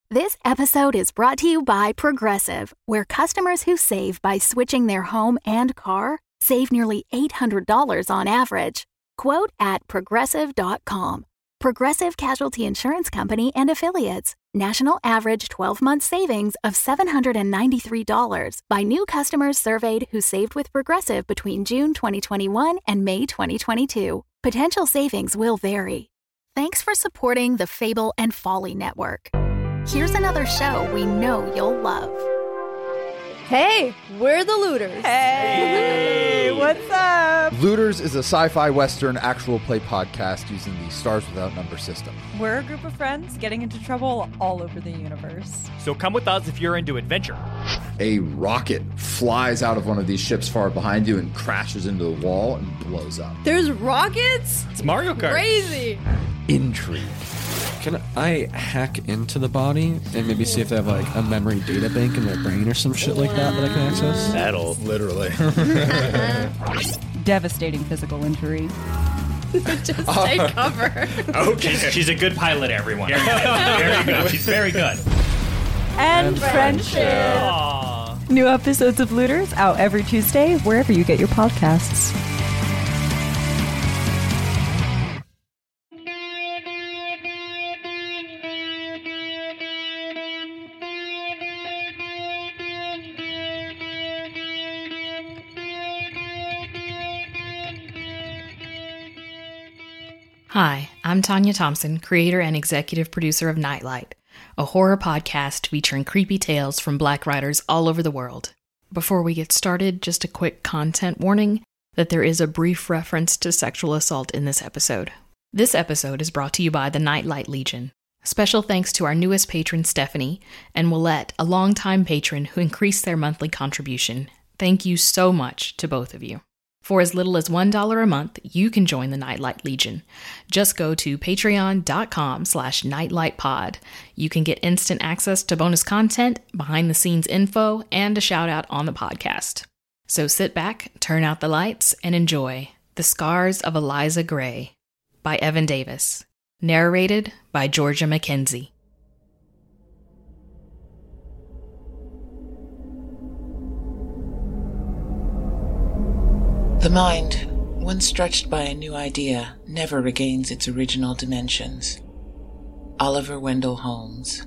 This episode is brought to you by Progressive, where customers who save by switching their home and car save nearly $800 on average. Quote at Progressive.com. Progressive Casualty Insurance Company and Affiliates. National average 12-month savings of $793 by new customers surveyed who saved with Progressive between June 2021 and May 2022. Potential savings will vary. Thanks for supporting the Fable and Folly Network. Here's another show we know you'll love. Hey, we're the Looters. Hey, what's up? Looters is a sci-fi western actual play podcast using the Stars Without Number system. We're a group of friends getting into trouble all over the universe. So come with us if you're into adventure. A rocket flies out of one of these ships far behind you and crashes into the wall and blows up. There's rockets? It's Mario Kart. Crazy. Intrigue. Can I hack into the body and maybe see if they have like a memory data bank in their brain or some shit like that I can access? That'll Literally. Devastating physical injury. Just take cover. Okay. She's a good pilot, everyone. Very good. She's very good. And friendship. Aww. New episodes of Looters out every Tuesday, wherever you get your podcasts. Hi, I'm Tanya Thompson, creator and executive producer of Nightlight, a horror podcast featuring creepy tales from Black writers all over the world. Before we get started, just a quick content warning that there is a brief reference to sexual assault in this episode. This episode is brought to you by the Nightlight Legion. Special thanks to our newest patron, Stephanie, and Willette, a longtime patron who increased their monthly contribution. Thank you so much to both of you. For as little as $1 a month, you can join the Nightlight Legion. Just go to patreon.com/nightlightpod. You can get instant access to bonus content, behind-the-scenes info, and a shout-out on the podcast. So sit back, turn out the lights, and enjoy The Scars of Eliza Gray by Evan Davis. Narrated by Georgia McKenzie. The mind, once stretched by a new idea, never regains its original dimensions. Oliver Wendell Holmes.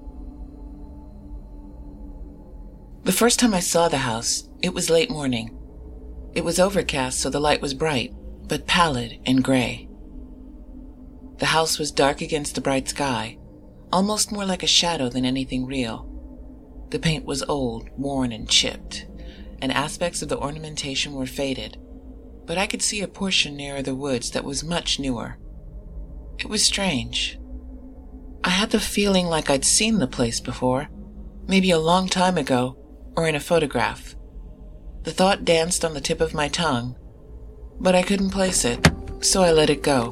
The first time I saw the house, it was late morning. It was overcast, so the light was bright, but pallid and gray. The house was dark against the bright sky, almost more like a shadow than anything real. The paint was old, worn, and chipped, and aspects of the ornamentation were faded, but I could see a portion nearer the woods that was much newer. It was strange. I had the feeling like I'd seen the place before, maybe a long time ago, or in a photograph. The thought danced on the tip of my tongue, but I couldn't place it, so I let it go.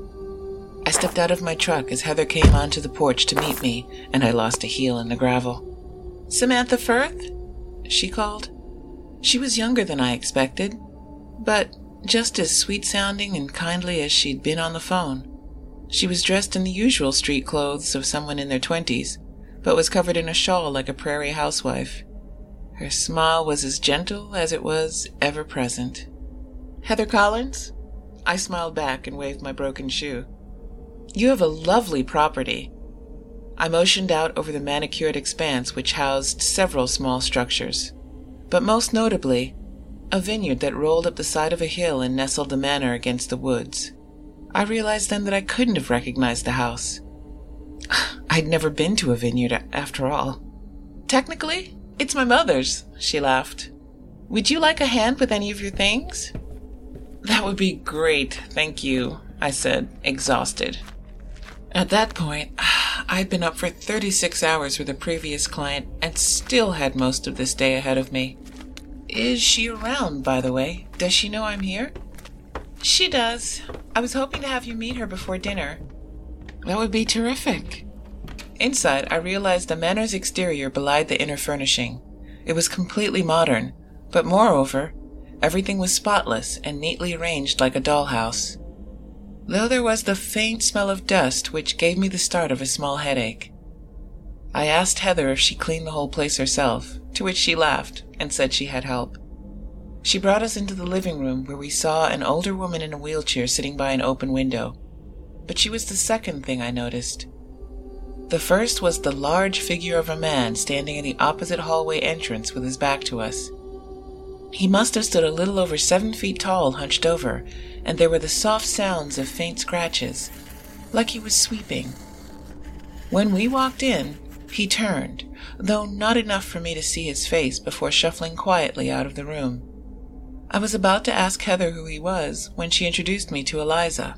I stepped out of my truck as Heather came onto the porch to meet me, and I lost a heel in the gravel. "Samantha Firth?" she called. She was younger than I expected, but just as sweet-sounding and kindly as she'd been on the phone. She was dressed in the usual street clothes of someone in their 20s, but was covered in a shawl like a prairie housewife. Her smile was as gentle as it was ever-present. "Heather Collins?" I smiled back and waved my broken shoe. "You have a lovely property." I motioned out over the manicured expanse which housed several small structures, but most notably, a vineyard that rolled up the side of a hill and nestled the manor against the woods. I realized then that I couldn't have recognized the house. I'd never been to a vineyard, after all. "Technically, it's my mother's," she laughed. "Would you like a hand with any of your things?" "That would be great, thank you," I said, exhausted. At that point, I'd been up for 36 hours with a previous client and still had most of this day ahead of me. "Is she around, by the way? Does she know I'm here?" "She does. I was hoping to have you meet her before dinner." "That would be terrific." Inside, I realized the manor's exterior belied the inner furnishing. It was completely modern, but moreover, everything was spotless and neatly arranged like a dollhouse. Though there was the faint smell of dust which gave me the start of a small headache. I asked Heather if she cleaned the whole place herself, to which she laughed and said she had help. She brought us into the living room where we saw an older woman in a wheelchair sitting by an open window. But she was the second thing I noticed. The first was the large figure of a man standing in the opposite hallway entrance with his back to us. He must have stood a little over 7 feet tall, hunched over, and there were the soft sounds of faint scratches, like he was sweeping. When we walked in, he turned, though not enough for me to see his face before shuffling quietly out of the room. I was about to ask Heather who he was when she introduced me to Eliza.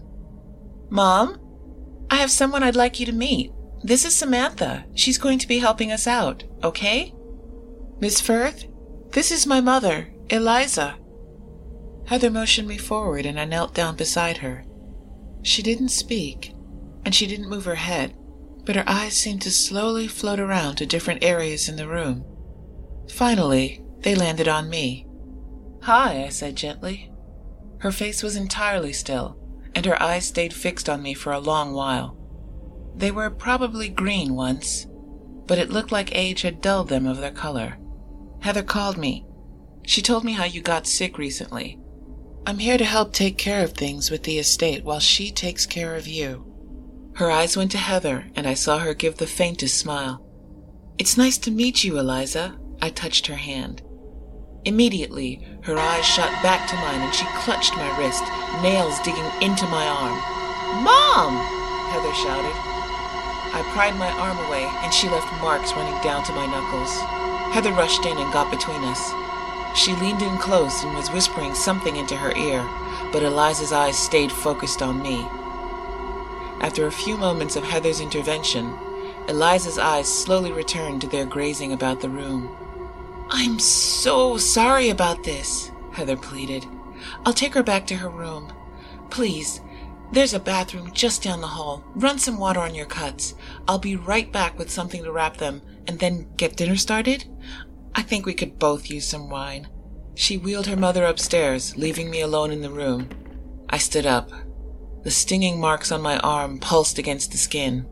"Mom, I have someone I'd like you to meet. This is Samantha. She's going to be helping us out, okay? Miss Firth, this is my mother, Eliza." Heather motioned me forward and I knelt down beside her. She didn't speak, and she didn't move her head, but her eyes seemed to slowly float around to different areas in the room. Finally, they landed on me. "Hi," I said gently. Her face was entirely still, and her eyes stayed fixed on me for a long while. They were probably green once, but it looked like age had dulled them of their color. Heather called me. She told me how you got sick recently. "I'm here to help take care of things with the estate while she takes care of you." Her eyes went to Heather, and I saw her give the faintest smile. "It's nice to meet you, Eliza." I touched her hand. Immediately, her eyes shot back to mine and she clutched my wrist, nails digging into my arm. "Mom!" Heather shouted. I pried my arm away and she left marks running down to my knuckles. Heather rushed in and got between us. She leaned in close and was whispering something into her ear, but Eliza's eyes stayed focused on me. After a few moments of Heather's intervention, Eliza's eyes slowly returned to their grazing about the room. "I'm so sorry about this," Heather pleaded. "I'll take her back to her room. Please, there's a bathroom just down the hall. Run some water on your cuts. I'll be right back with something to wrap them, and then get dinner started. I think we could both use some wine." She wheeled her mother upstairs, leaving me alone in the room. I stood up. The stinging marks on my arm pulsed against the skin.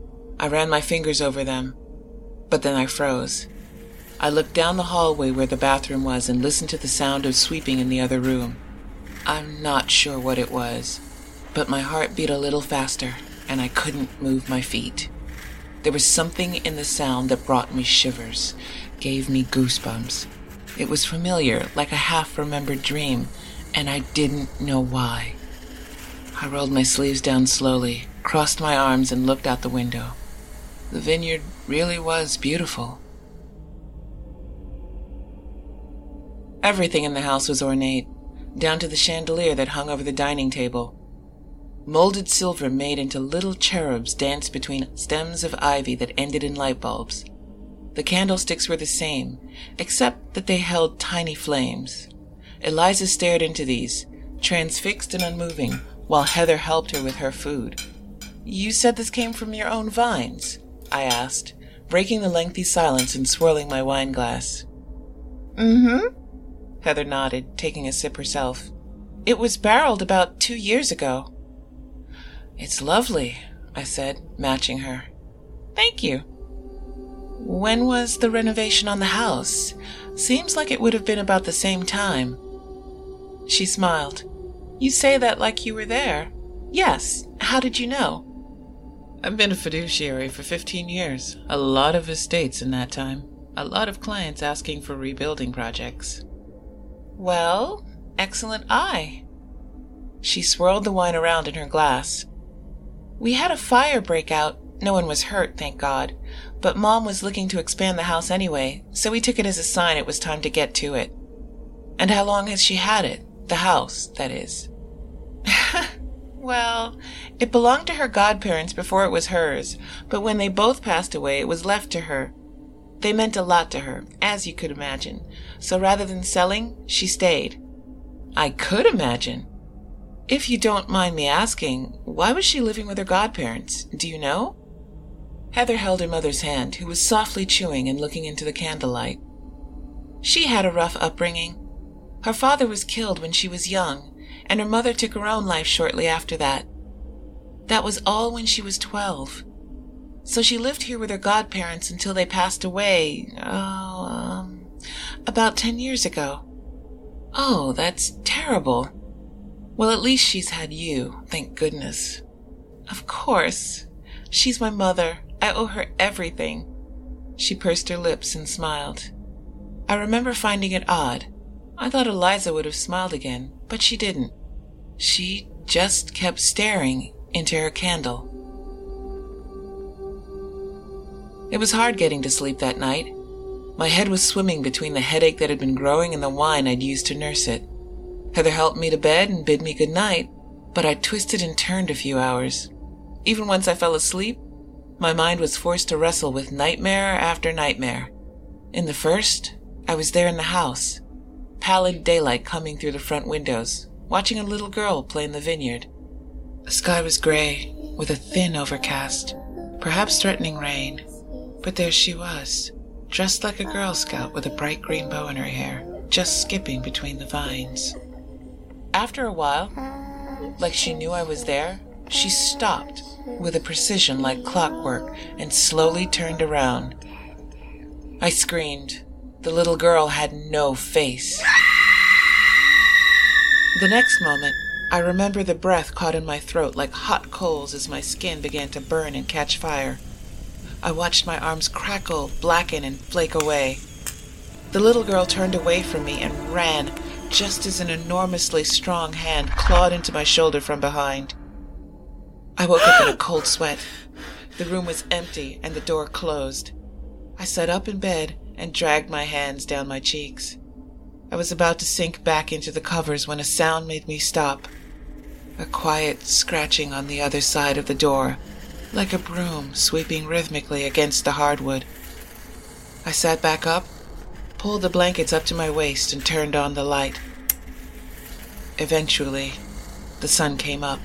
I ran my fingers over them, but then I froze. I looked down the hallway where the bathroom was and listened to the sound of sweeping in the other room. I'm not sure what it was, but my heart beat a little faster, and I couldn't move my feet. There was something in the sound that brought me shivers, gave me goosebumps. It was familiar, like a half-remembered dream, and I didn't know why. I rolled my sleeves down slowly, crossed my arms, and looked out the window. The vineyard really was beautiful. Everything in the house was ornate, down to the chandelier that hung over the dining table. Molded silver made into little cherubs danced between stems of ivy that ended in light bulbs. The candlesticks were the same, except that they held tiny flames. Eliza stared into these, transfixed and unmoving, while Heather helped her with her food. "You said this came from your own vines?" I asked, breaking the lengthy silence and swirling my wine glass. "Mm-hmm," Heather nodded, taking a sip herself. "It was barreled about 2 years ago." "It's lovely," I said, matching her. "Thank you." "When was the renovation on the house? Seems like it would have been about the same time." She smiled. "You say that like you were there." "Yes. How did you know?" "I've been a fiduciary for 15 years. A lot of estates in that time. A lot of clients asking for rebuilding projects." "Well, excellent eye." She swirled the wine around in her glass. "We had a fire break out. No one was hurt, thank God. But Mom was looking to expand the house anyway, so we took it as a sign it was time to get to it." "And how long has she had it? The house, that is." "Well, it belonged to her godparents before it was hers, but when they both passed away, it was left to her. They meant a lot to her, as you could imagine, so rather than selling, she stayed." "I could imagine. If you don't mind me asking, why was she living with her godparents? Do you know?" Heather held her mother's hand, who was softly chewing and looking into the candlelight. "She had a rough upbringing. Her father was killed when she was young, and her mother took her own life shortly after that. That was all when she was 12. So she lived here with her godparents until they passed away, about 10 years ago. Oh, that's terrible. Well, at least she's had you, thank goodness. Of course. She's my mother. I owe her everything. She pursed her lips and smiled. I remember finding it odd. I thought Eliza would have smiled again, but she didn't. She just kept staring into her candle. It was hard getting to sleep that night. My head was swimming between the headache that had been growing and the wine I'd used to nurse it. Heather helped me to bed and bid me good night, but I twisted and turned a few hours. Even once I fell asleep, my mind was forced to wrestle with nightmare after nightmare. In the first, I was there in the house, pallid daylight coming through the front windows, watching a little girl play in the vineyard. The sky was gray, with a thin overcast, perhaps threatening rain. But there she was, dressed like a Girl Scout with a bright green bow in her hair, just skipping between the vines. After a while, like she knew I was there, she stopped with a precision like clockwork and slowly turned around. I screamed. The little girl had no face. The next moment, I remember the breath caught in my throat like hot coals as my skin began to burn and catch fire. I watched my arms crackle, blacken, and flake away. The little girl turned away from me and ran, just as an enormously strong hand clawed into my shoulder from behind. I woke up in a cold sweat. The room was empty and the door closed. I sat up in bed and dragged my hands down my cheeks. I was about to sink back into the covers when a sound made me stop. A quiet scratching on the other side of the door, like a broom sweeping rhythmically against the hardwood. I sat back up, pulled the blankets up to my waist, and turned on the light. Eventually, the sun came up.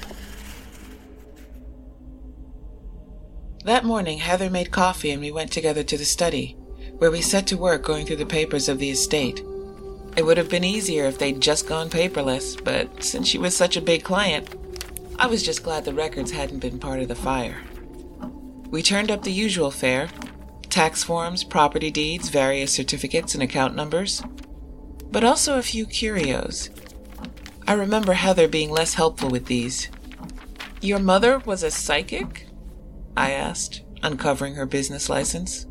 That morning, Heather made coffee and we went together to the study, where we set to work going through the papers of the estate. It would have been easier if they'd just gone paperless, but since she was such a big client, I was just glad the records hadn't been part of the fire. We turned up the usual fare: tax forms, property deeds, various certificates and account numbers, but also a few curios. I remember Heather being less helpful with these. "Your mother was a psychic?" I asked, uncovering her business license.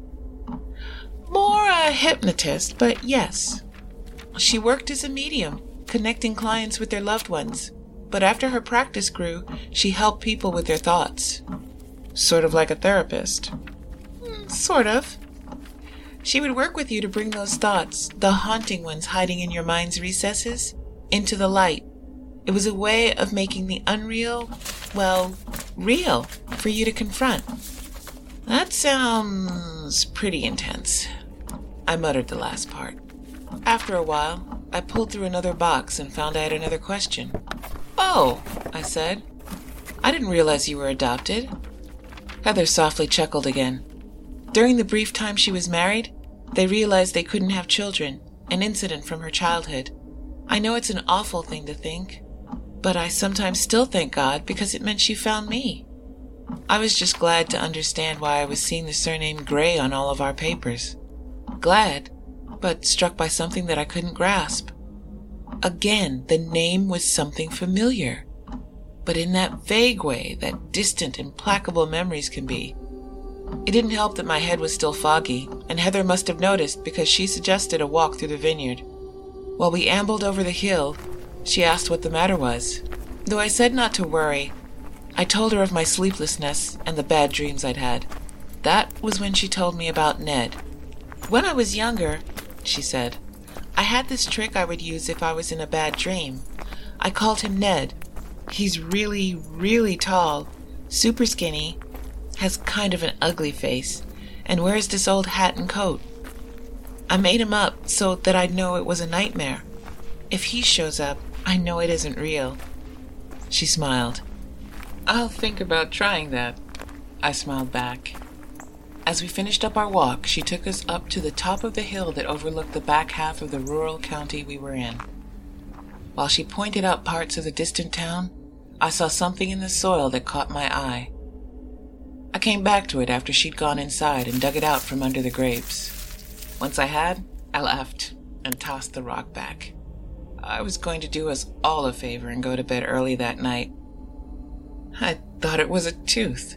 "More a hypnotist, but yes. She worked as a medium, connecting clients with their loved ones, but after her practice grew, she helped people with their thoughts. Sort of like a therapist." "Sort of. She would work with you to bring those thoughts, the haunting ones hiding in your mind's recesses, into the light. It was a way of making the unreal, well, real for you to confront." "That sounds pretty intense." I muttered the last part. After a while, I pulled through another box and found I had another question. "Oh," I said. "I didn't realize you were adopted." Heather softly chuckled again. During the brief time she was married, they realized they couldn't have children, an incident from her childhood. I know it's an awful thing to think, but I sometimes still thank God because it meant she found me. I was just glad to understand why I was seeing the surname Gray on all of our papers. Glad, but struck by something that I couldn't grasp. Again, the name was something familiar, but in that vague way that distant, implacable memories can be. It didn't help that my head was still foggy, and Heather must have noticed because she suggested a walk through the vineyard. While we ambled over the hill, she asked what the matter was. Though I said not to worry, I told her of my sleeplessness and the bad dreams I'd had. That was when she told me about Ned. "When I was younger," she said, "I had this trick I would use if I was in a bad dream. I called him Ned. He's really, really tall, super skinny, has kind of an ugly face, and wears this old hat and coat. I made him up so that I'd know it was a nightmare. If he shows up, I know it isn't real." She smiled. "I'll think about trying that," I smiled back. As we finished up our walk, she took us up to the top of the hill that overlooked the back half of the rural county we were in. While she pointed out parts of the distant town, I saw something in the soil that caught my eye. I came back to it after she'd gone inside and dug it out from under the grapes. Once I had, I left and tossed the rock back. I was going to do us all a favor and go to bed early that night. I thought it was a tooth.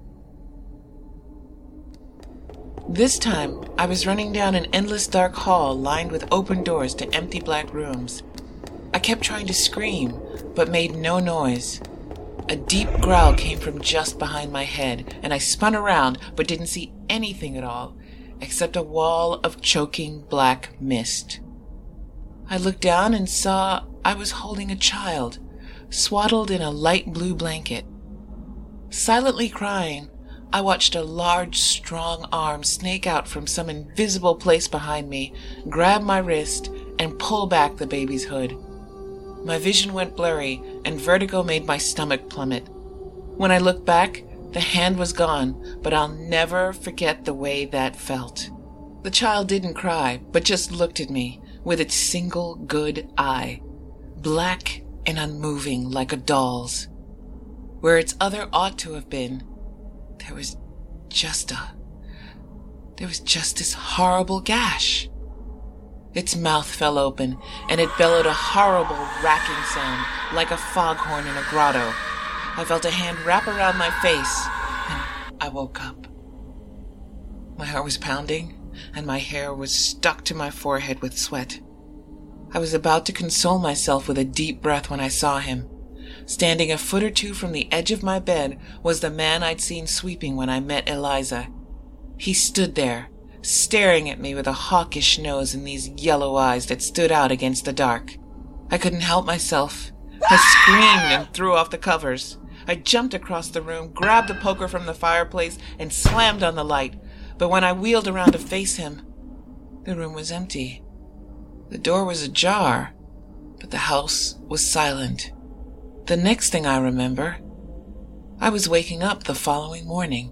This time, I was running down an endless dark hall lined with open doors to empty black rooms. I kept trying to scream, but made no noise. A deep growl came from just behind my head, and I spun around but didn't see anything at all, except a wall of choking black mist. I looked down and saw I was holding a child, swaddled in a light blue blanket. Silently crying, I watched a large, strong arm snake out from some invisible place behind me, grab my wrist, and pull back the baby's hood. My vision went blurry, and vertigo made my stomach plummet. When I looked back, the hand was gone, but I'll never forget the way that felt. The child didn't cry, but just looked at me with its single good eye, black and unmoving like a doll's. Where its other ought to have been, there was just this horrible gash. Its mouth fell open, and it bellowed a horrible racking sound, like a foghorn in a grotto. I felt a hand wrap around my face, and I woke up. My heart was pounding, and my hair was stuck to my forehead with sweat. I was about to console myself with a deep breath when I saw him. Standing a foot or two from the edge of my bed was the man I'd seen sweeping when I met Eliza. He stood there, staring at me with a hawkish nose and these yellow eyes that stood out against the dark. I couldn't help myself. I screamed and threw off the covers. I jumped across the room, grabbed the poker from the fireplace, and slammed on the light. But when I wheeled around to face him, the room was empty. The door was ajar, but the house was silent. The next thing I remember, I was waking up the following morning.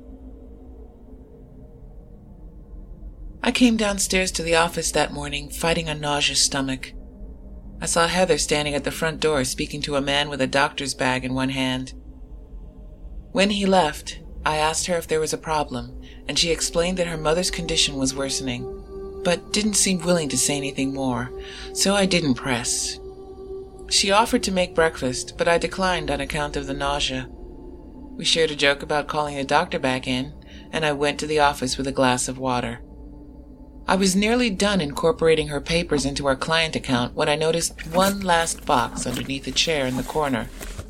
I came downstairs to the office that morning, fighting a nauseous stomach. I saw Heather standing at the front door speaking to a man with a doctor's bag in one hand. When he left, I asked her if there was a problem, and she explained that her mother's condition was worsening, but didn't seem willing to say anything more, so I didn't press. She offered to make breakfast, but I declined on account of the nausea. We shared a joke about calling the doctor back in, and I went to the office with a glass of water. I was nearly done incorporating her papers into our client account when I noticed one last box underneath a chair in the corner.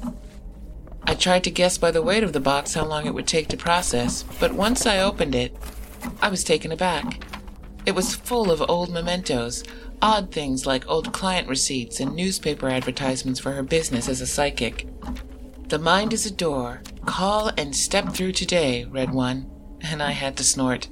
I tried to guess by the weight of the box how long it would take to process, but once I opened it, I was taken aback. It was full of old mementos, odd things like old client receipts and newspaper advertisements for her business as a psychic. "The mind is a door. Call and step through today," read one, and I had to snort.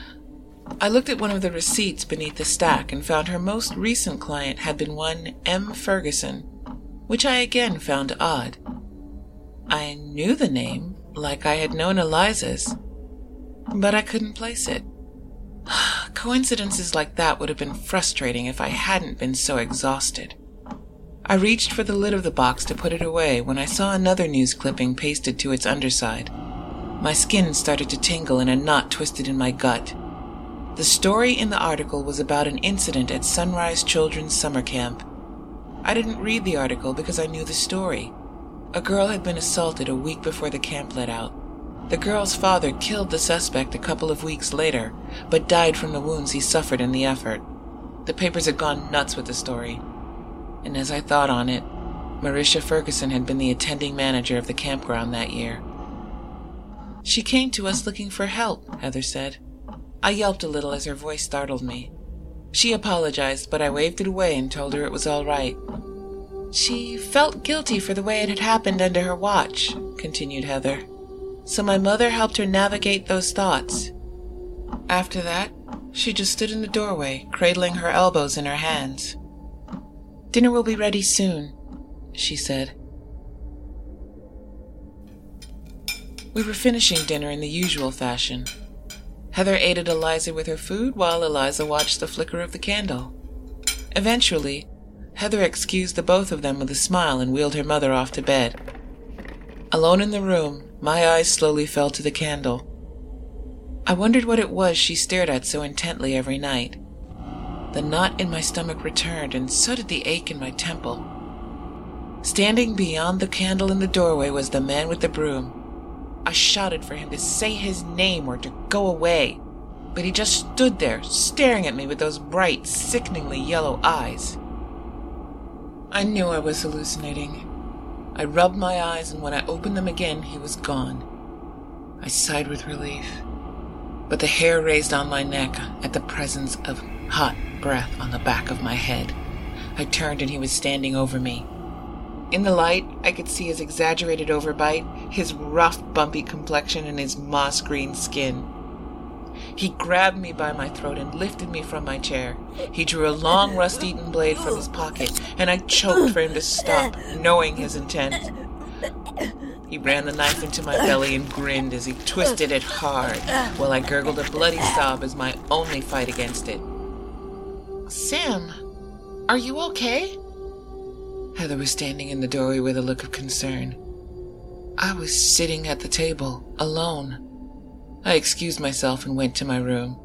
I looked at one of the receipts beneath the stack and found her most recent client had been one M. Ferguson, which I again found odd. I knew the name, like I had known Eliza's, but I couldn't place it. Coincidences like that would have been frustrating if I hadn't been so exhausted. I reached for the lid of the box to put it away when I saw another news clipping pasted to its underside. My skin started to tingle and a knot twisted in my gut. The story in the article was about an incident at Sunrise Children's Summer Camp. I didn't read the article because I knew the story. A girl had been assaulted a week before the camp let out. The girl's father killed the suspect a couple of weeks later, but died from the wounds he suffered in the effort. The papers had gone nuts with the story. And as I thought on it, Marisha Ferguson had been the attending manager of the campground that year. "She came to us looking for help," Heather said. I yelped a little as her voice startled me. She apologized, but I waved it away and told her it was all right. "She felt guilty for the way it had happened under her watch," continued Heather. "So my mother helped her navigate those thoughts. After that, she just stood in the doorway, cradling her elbows in her hands. 'Dinner will be ready soon,' she said." We were finishing dinner in the usual fashion. Heather aided Eliza with her food while Eliza watched the flicker of the candle. Eventually, Heather excused the both of them with a smile and wheeled her mother off to bed. Alone in the room, my eyes slowly fell to the candle. I wondered what it was she stared at so intently every night. The knot in my stomach returned, and so did the ache in my temple. Standing beyond the candle in the doorway was the man with the broom. I shouted for him to say his name or to go away, but he just stood there, staring at me with those bright, sickeningly yellow eyes. I knew I was hallucinating. I rubbed my eyes, and when I opened them again, he was gone. I sighed with relief, but the hair raised on my neck at the presence of hot breath on the back of my head. I turned, and he was standing over me. In the light, I could see his exaggerated overbite, his rough, bumpy complexion, and his moss-green skin. He grabbed me by my throat and lifted me from my chair. He drew a long, rust-eaten blade from his pocket, and I choked for him to stop, knowing his intent. He ran the knife into my belly and grinned as he twisted it hard, while I gurgled a bloody sob as my only fight against it. "Sam, are you okay?" Heather was standing in the doorway with a look of concern. I was sitting at the table, alone. I excused myself and went to my room.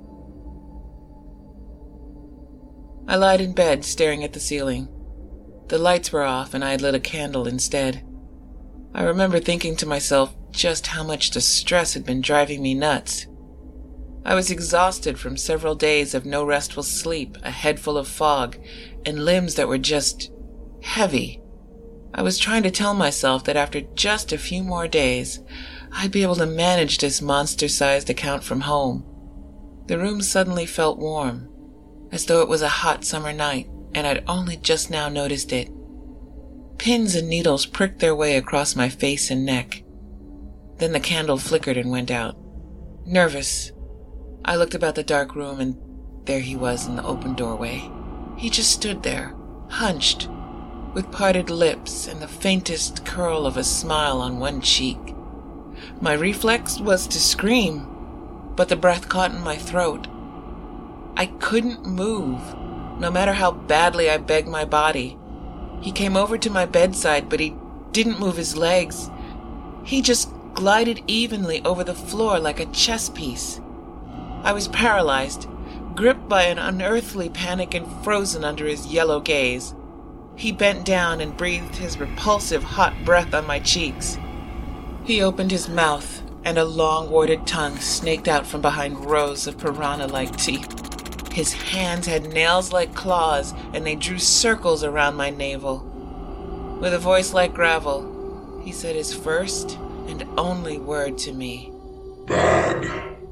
I lied in bed, staring at the ceiling. The lights were off, and I had lit a candle instead. I remember thinking to myself just how much the stress had been driving me nuts. I was exhausted from several days of no restful sleep, a head full of fog, and limbs that were just heavy. I was trying to tell myself that after just a few more days, I'd be able to manage this monster-sized account from home. The room suddenly felt warm, as though it was a hot summer night, and I'd only just now noticed it. Pins and needles pricked their way across my face and neck. Then the candle flickered and went out. Nervous, I looked about the dark room, and there he was in the open doorway. He just stood there, hunched, with parted lips and the faintest curl of a smile on one cheek. My reflex was to scream, but the breath caught in my throat. I couldn't move, no matter how badly I begged my body. He came over to my bedside, but he didn't move his legs. He just glided evenly over the floor like a chess piece. I was paralyzed, gripped by an unearthly panic and frozen under his yellow gaze. He bent down and breathed his repulsive hot breath on my cheeks. He opened his mouth, and a long, warded tongue snaked out from behind rows of piranha-like teeth. His hands had nails like claws, and they drew circles around my navel. With a voice like gravel, he said his first and only word to me. "Bad."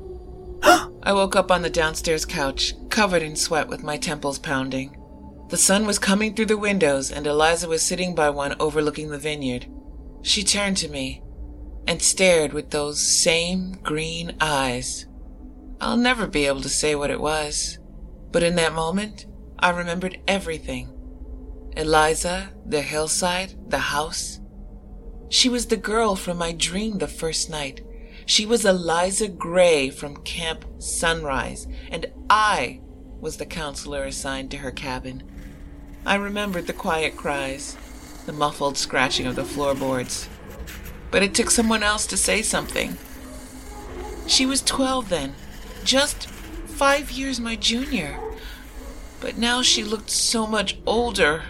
I woke up on the downstairs couch, covered in sweat with my temples pounding. The sun was coming through the windows, and Eliza was sitting by one overlooking the vineyard. She turned to me and stared with those same green eyes. I'll never be able to say what it was, but in that moment, I remembered everything. Eliza, the hillside, the house. She was the girl from my dream the first night. She was Eliza Gray from Camp Sunrise, and I was the counselor assigned to her cabin. I remembered the quiet cries, the muffled scratching of the floorboards. But it took someone else to say something. She was 12 then, just 5 years my junior. But now she looked so much older.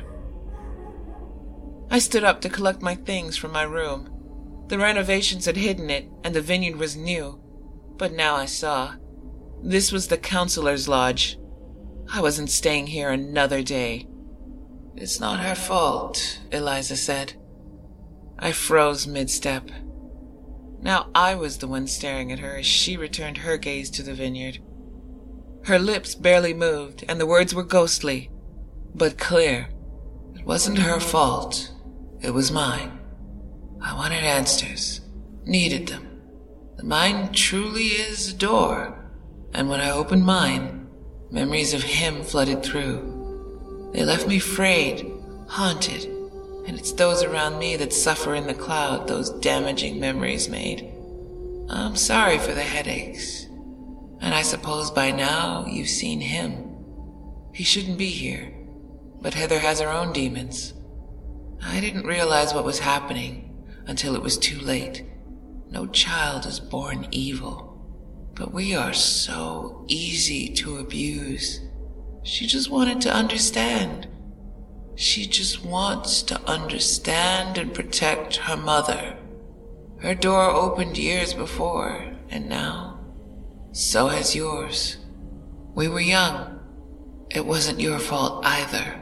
I stood up to collect my things from my room. The renovations had hidden it, and the vineyard was new. But now I saw. This was the counselor's lodge. I wasn't staying here another day. "It's not her fault," Eliza said. I froze mid-step. Now I was the one staring at her as she returned her gaze to the vineyard. Her lips barely moved, and the words were ghostly, but clear. It wasn't her fault. It was mine. I wanted answers. Needed them. The mind truly is a door, and when I opened mine, memories of him flooded through. They left me frayed, haunted, and it's those around me that suffer in the cloud those damaging memories made. I'm sorry for the headaches, and I suppose by now you've seen him. He shouldn't be here, but Heather has her own demons. I didn't realize what was happening until it was too late. No child is born evil, but we are so easy to abuse. She just wanted to understand. She just wants to understand and protect her mother. Her door opened years before, and now, so has yours. We were young. It wasn't your fault either.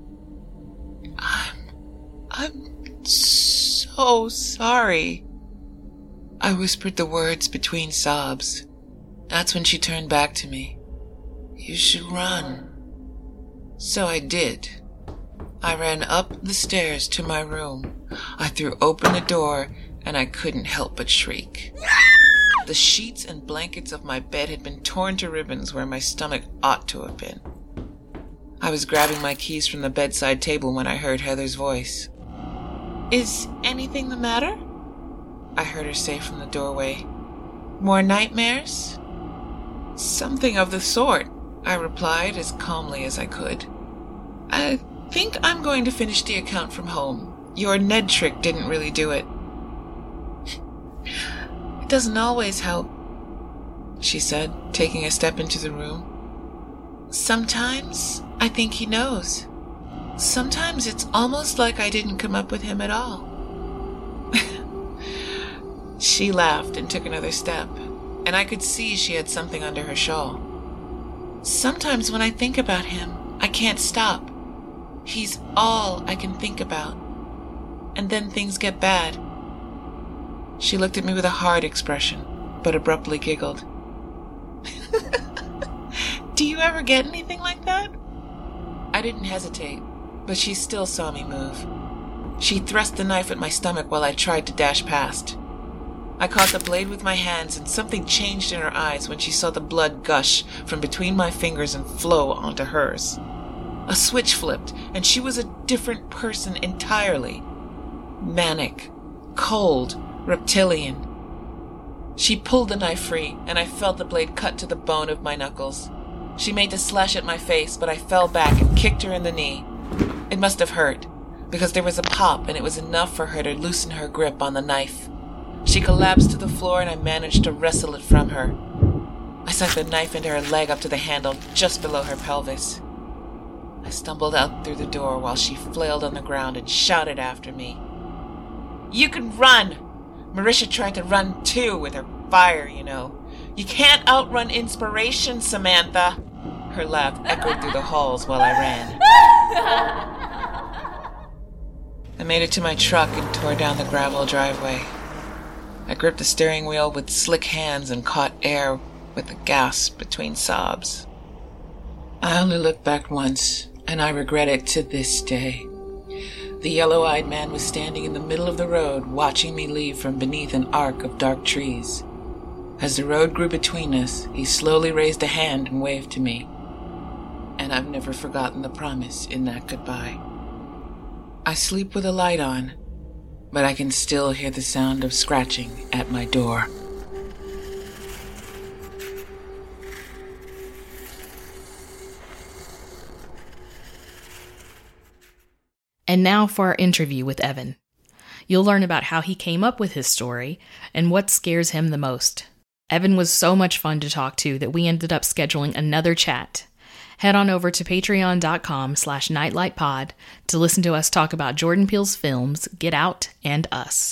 I'm so sorry. I whispered the words between sobs. That's when she turned back to me. You should run. So I did. I ran up the stairs to my room. I threw open the door, and I couldn't help but shriek. The sheets and blankets of my bed had been torn to ribbons where my stomach ought to have been. I was grabbing my keys from the bedside table when I heard Heather's voice. Is anything the matter? I heard her say from the doorway. More nightmares? Something of the sort, I replied as calmly as I could. I think I'm going to finish the account from home. Your Ned trick didn't really do it. It doesn't always help, she said, taking a step into the room. Sometimes I think he knows. Sometimes it's almost like I didn't come up with him at all. She laughed and took another step, and I could see she had something under her shawl. Sometimes when I think about him, I can't stop. He's all I can think about. And then things get bad. She looked at me with a hard expression, but abruptly giggled. Do you ever get anything like that? I didn't hesitate, but she still saw me move. She thrust the knife at my stomach while I tried to dash past. I caught the blade with my hands, and something changed in her eyes when she saw the blood gush from between my fingers and flow onto hers. A switch flipped, and she was a different person entirely. Manic, cold, reptilian. She pulled the knife free, and I felt the blade cut to the bone of my knuckles. She made a slash at my face, but I fell back and kicked her in the knee. It must have hurt, because there was a pop, and it was enough for her to loosen her grip on the knife. She collapsed to the floor, and I managed to wrestle it from her. I sunk the knife into her leg up to the handle, just below her pelvis. I stumbled out through the door while she flailed on the ground and shouted after me. You can run! Marisha tried to run too, with her fire, you know. You can't outrun inspiration, Samantha! Her laugh echoed through the halls while I ran. I made it to my truck and tore down the gravel driveway. I gripped the steering wheel with slick hands and caught air with a gasp between sobs. I only looked back once, and I regret it to this day. The yellow-eyed man was standing in the middle of the road, watching me leave from beneath an arc of dark trees. As the road grew between us, he slowly raised a hand and waved to me. And I've never forgotten the promise in that goodbye. I sleep with a light on, but I can still hear the sound of scratching at my door. And now for our interview with Evan. You'll learn about how he came up with his story and what scares him the most. Evan was so much fun to talk to that we ended up scheduling another chat. Head on over to patreon.com/nightlightpod to listen to us talk about Jordan Peele's films, Get Out and Us.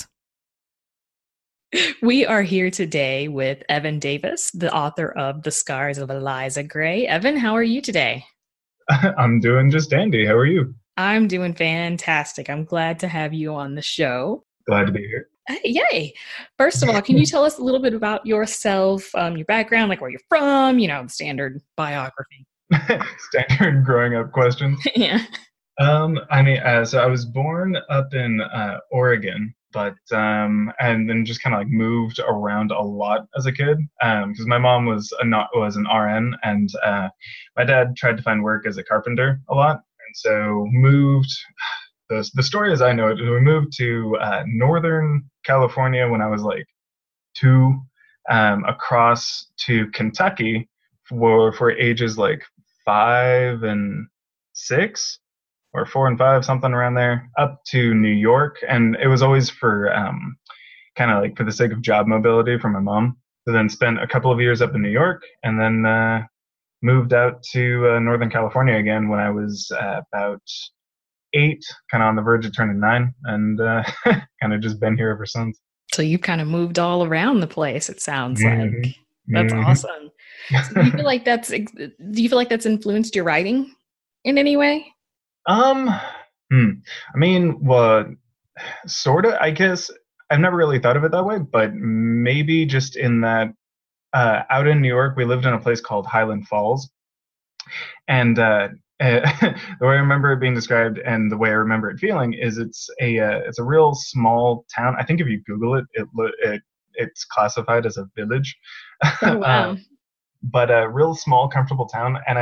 We are here today with Evan Davis, the author of The Scars of Eliza Gray. Evan, how are you today? I'm doing just dandy. How are you? I'm doing fantastic. I'm glad to have you on the show. Glad to be here. Yay. First of all, can you tell us a little bit about yourself, your background, like where you're from, the standard biography? Standard growing up questions. Yeah. So I was born up in Oregon, but and then just kind of like moved around a lot as a kid because my mom was an RN, and my dad tried to find work as a carpenter a lot, and so moved. The story as I know it, we moved to Northern California when I was like 2, across to Kentucky for ages like 5 and 6, or 4 and 5, something around there, up to New York. And it was always for kind of like for the sake of job mobility for my mom. So then spent a couple of years up in New York, and then moved out to Northern California again when I was about 8, kind of on the verge of turning 9, and kind of just been here ever since. So you've kind of moved all around the place, it sounds Mhm. like. That's Mhm. awesome. So do you feel like that's influenced your writing in any way? I mean, well, sort of, I guess. I've never really thought of it that way, but maybe just in that out in New York, we lived in a place called Highland Falls. And the way I remember it being described and the way I remember it feeling is it's a real small town. I think if you Google it, it's classified as a village. Oh, wow. But a real small, comfortable town. And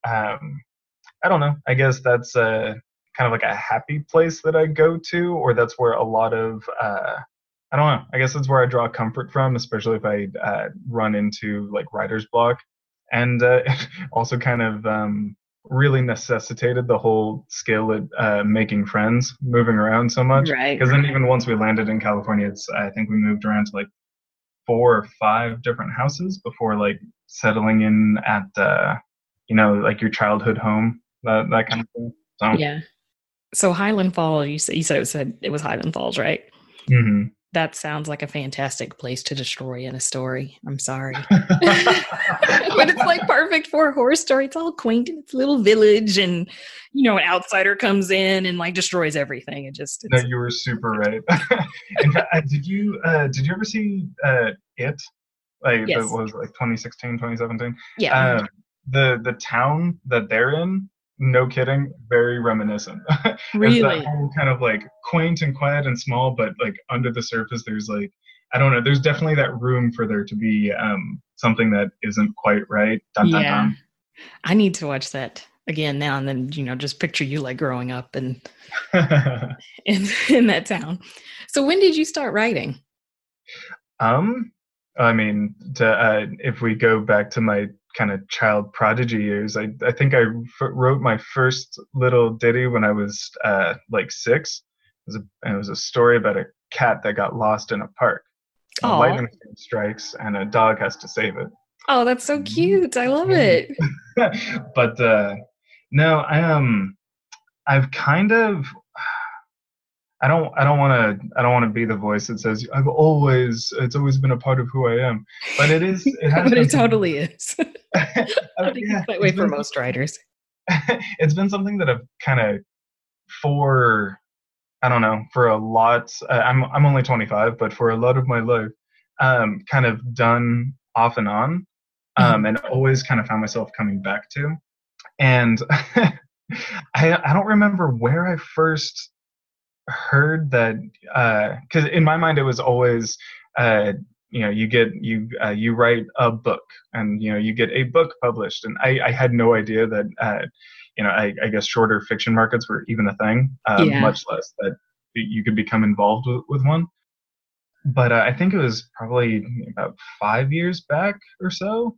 I don't know. I guess that's kind of like a happy place that I go to, or that's where a lot of I don't know. I guess that's where I draw comfort from, especially if I run into like writer's block, and it also kind of really necessitated the whole skill at making friends, moving around so much. Right. Because then even once we landed in California, I think we moved around to like 4 or 5 different houses before like settling in at like your childhood home, that kind of thing. So, Yeah. So Highland Falls, you said it was Highland Falls, right? hmm That sounds like a fantastic place to destroy in a story. I'm sorry. But it's like perfect for a horror story. It's all quaint in its little village, and an outsider comes in and like destroys everything. No, you were super right. In fact, did you ever see It? Like Yes. that was like 2016, 2017. Yeah. The town that they're in, no kidding, very reminiscent. Really? It's that whole kind of like quaint and quiet and small, but like under the surface, there's like, I don't know, there's definitely that room for there to be something that isn't quite right. Dun, dun, Yeah. dun. I need to watch that again now and then, just picture you like growing up and in that town. So when did you start writing? I mean, if we go back to my kind of child prodigy years, I think I wrote my first little ditty when I was like 6. It was a story about a cat that got lost in a park. Aw. Lightning strikes and a dog has to save it. Oh, that's so cute. I love it. But no, I've kind of I don't want to be the voice that says it's always been a part of who I am, but it is. It has But been it totally is. I think yeah, it's that way it's for been- most writers. It's been something that I've kind of for a lot. I'm only 25, but for a lot of my life, kind of done off and on, and always kind of found myself coming back to. And I don't remember where I first heard that, because in my mind it was always you write a book and you get a book published, and I had no idea that I guess shorter fiction markets were even a thing, Yeah. much less that you could become involved with one. But I think it was probably about 5 years back or so.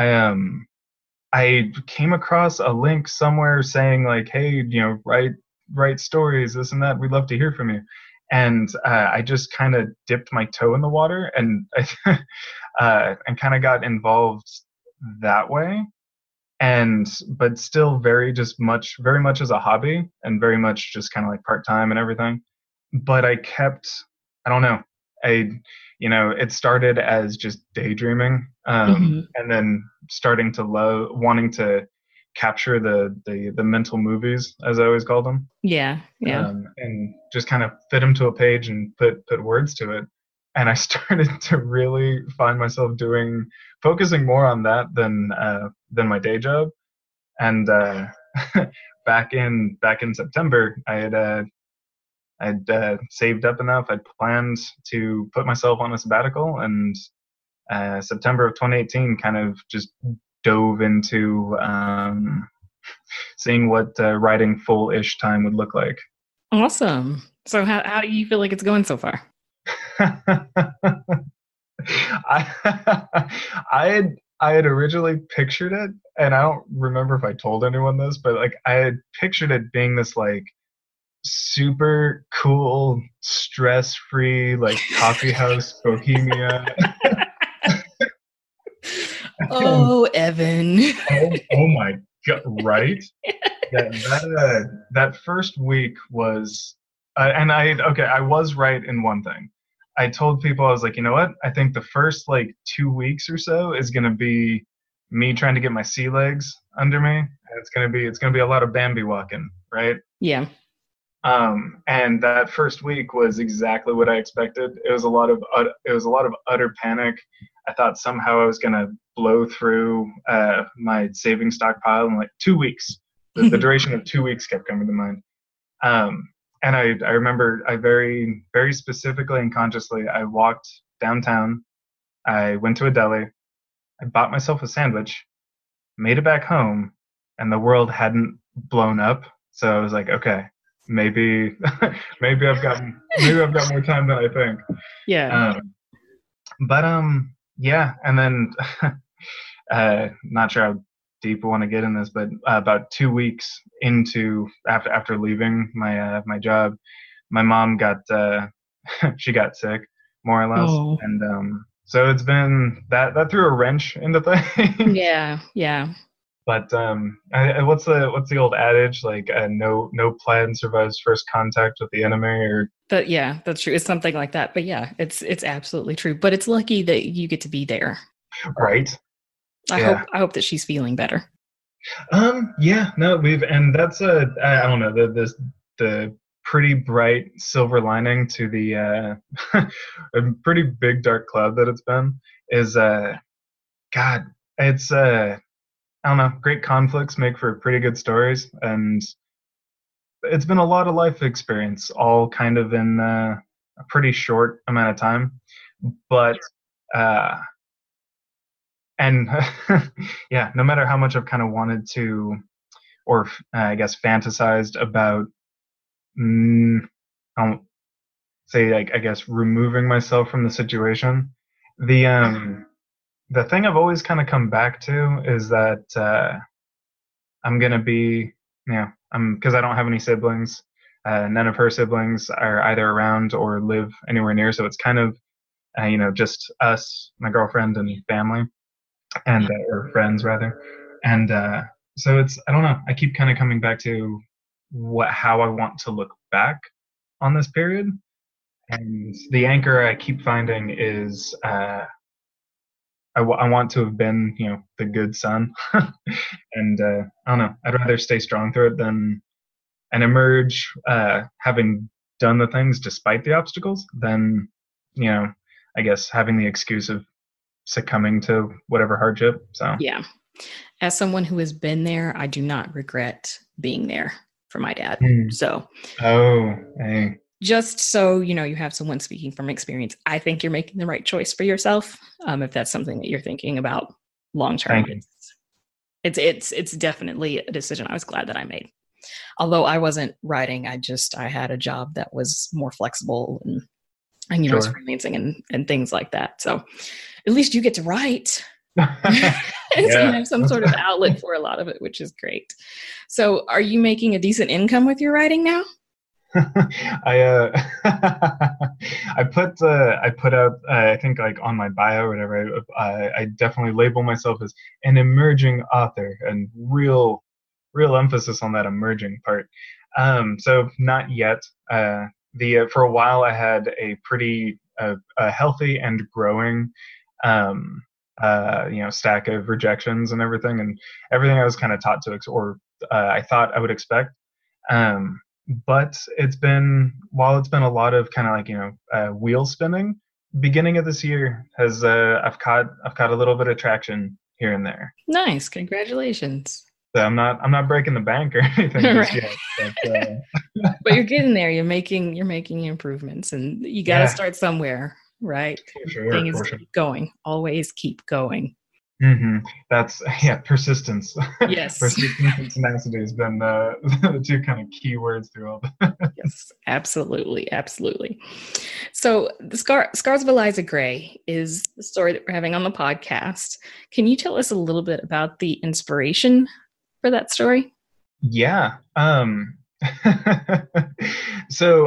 I came across a link somewhere saying like, hey, write stories, this and that. We'd love to hear from you. And I just kind of dipped my toe in the water and and kind of got involved that way. But still very much as a hobby and very much just kind of like part-time and everything. But I don't know. It started as just daydreaming, and then starting to wanting to capture the mental movies, as I always call them. Yeah. And just kind of fit them to a page and put words to it. And I started to really find myself focusing more on that than my day job. And back in September, I'd saved up enough. I'd planned to put myself on a sabbatical, and September of 2018 kind of just dove into seeing what writing full-ish time would look like. Awesome. So how do you feel like it's going so far? I had originally pictured it, and I don't remember if I told anyone this, but like I had pictured it being this like super cool, stress-free, like coffee house bohemia. Oh, Evan. Oh my god! Right? That first week was, and I was right in one thing. I told people, I was like, you know what? I think the first like 2 weeks or so is gonna be me trying to get my sea legs under me. And it's gonna be a lot of Bambi walking, right? Yeah. And that first week was exactly what I expected. It was a lot of utter panic. I thought somehow I was gonna blow through my saving stockpile in like 2 weeks. The duration of 2 weeks kept coming to mind. And I remember I very, very specifically and consciously, I walked downtown. I went to a deli. I bought myself a sandwich, made it back home, and the world hadn't blown up. So I was like, okay, maybe I've got more time than I think. Yeah. Yeah. And then, not sure how deep I want to get in this, but about 2 weeks into after leaving my job, my mom got she got sick, more or less. Oh. And so it's been that threw a wrench into things. Yeah. But what's the old adage, like no plan survives first contact with the enemy, or But yeah, that's true. It's something like that. But yeah, it's absolutely true. But it's lucky that you get to be there. right? I hope that she's feeling better. Yeah, no, and that's I don't know, the pretty bright silver lining to the a pretty big dark cloud that it's been is God, it's I don't know, great conflicts make for pretty good stories, and it's been a lot of life experience, all kind of in a pretty short amount of time, but and yeah, no matter how much I've kind of wanted to, or I guess fantasized about, I'll say, like, I guess removing myself from the situation. The thing I've always kind of come back to is that I'm gonna be, because I don't have any siblings. None of her siblings are either around or live anywhere near, so it's kind of, just us, my girlfriend, and family. And or friends rather, and so it's, I don't know, I keep kind of coming back to how I want to look back on this period, and the anchor I keep finding is I want to have been the good son, and I don't know, I'd rather stay strong through it than and emerge having done the things despite the obstacles than I guess having the excuse of succumbing to whatever hardship. So yeah, as someone who has been there, I do not regret being there for my dad. So hey, just so you have someone speaking from experience, I think you're making the right choice for yourself. If that's something that you're thinking about long term, it's definitely a decision I was glad that I made. Although I wasn't writing, I had a job that was more flexible and Sure. was freelancing and things like that. So at least you get to write. So you have some sort of outlet for a lot of it, which is great. So are you making a decent income with your writing now? I put out I think, like, on my bio or whatever, I definitely label myself as an emerging author, and real emphasis on that emerging part. So not yet. For a while I had a pretty healthy and growing stack of rejections and everything I was kind of taught to I thought I would expect. But while it's been a lot of kind of like wheel spinning, beginning of this year has I've caught a little bit of traction here and there. Nice, congratulations. So I'm not breaking the bank or anything just yet, but you're getting there. You're making improvements, and you got to start somewhere, right? For sure. Keep going. Always keep going. Mm-hmm. That's persistence. Yes. Persistence and tenacity has been the two kind of key words through all that. Yes, absolutely. So the Scars of Eliza Gray is the story that we're having on the podcast. Can you tell us a little bit about the inspiration for that story? Yeah. So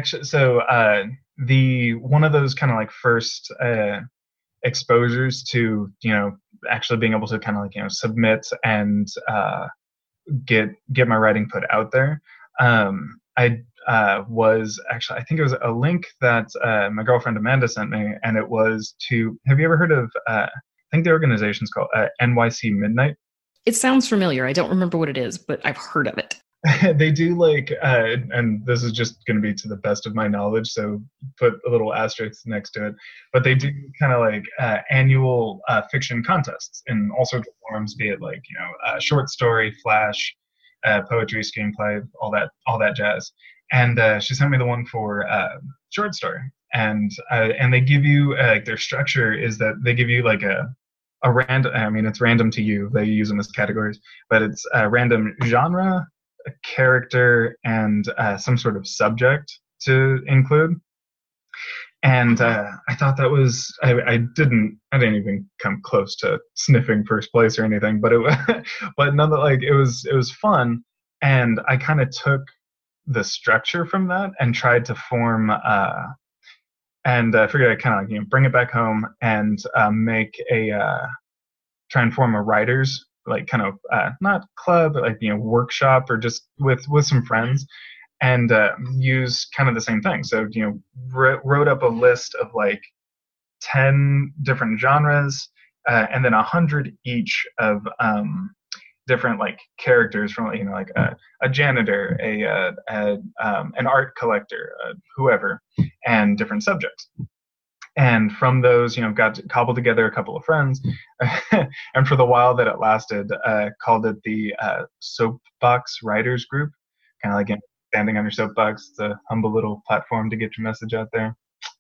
the one of those kind of like first exposures to, actually being able to kind of like, submit and get my writing put out there. I was actually, I think it was a link that my girlfriend Amanda sent me, and it was to, have you ever heard of, I think the organization's called NYC Midnight? It sounds familiar. I don't remember what it is, but I've heard of it. They do like, and this is just going to be to the best of my knowledge, so put a little asterisk next to it, but they do kind of like annual fiction contests in all sorts of forms, be it like, short story, flash, poetry, screenplay, all that jazz. And she sent me the one for short story, and they give you their structure is that they give you like a random. I mean, it's random to you. They use them as categories, but it's a random genre, a character, and some sort of subject to include. And I thought that was, I didn't even come close to sniffing first place or anything, but it was fun. And I kind of took the structure from that and tried to form, and figured I'd kind of bring it back home and try and form a writer's like kind of not club, but like workshop, or just with some friends, and use kind of the same thing. So wrote up a list of like 10 different genres, and then 100 each of different like characters from like a janitor, an art collector, whoever, and different subjects. And from those, got to cobble together a couple of friends, and for the while that it lasted, called it the Soapbox Writers Group. Kind of like standing on your soapbox. It's a humble little platform to get your message out there.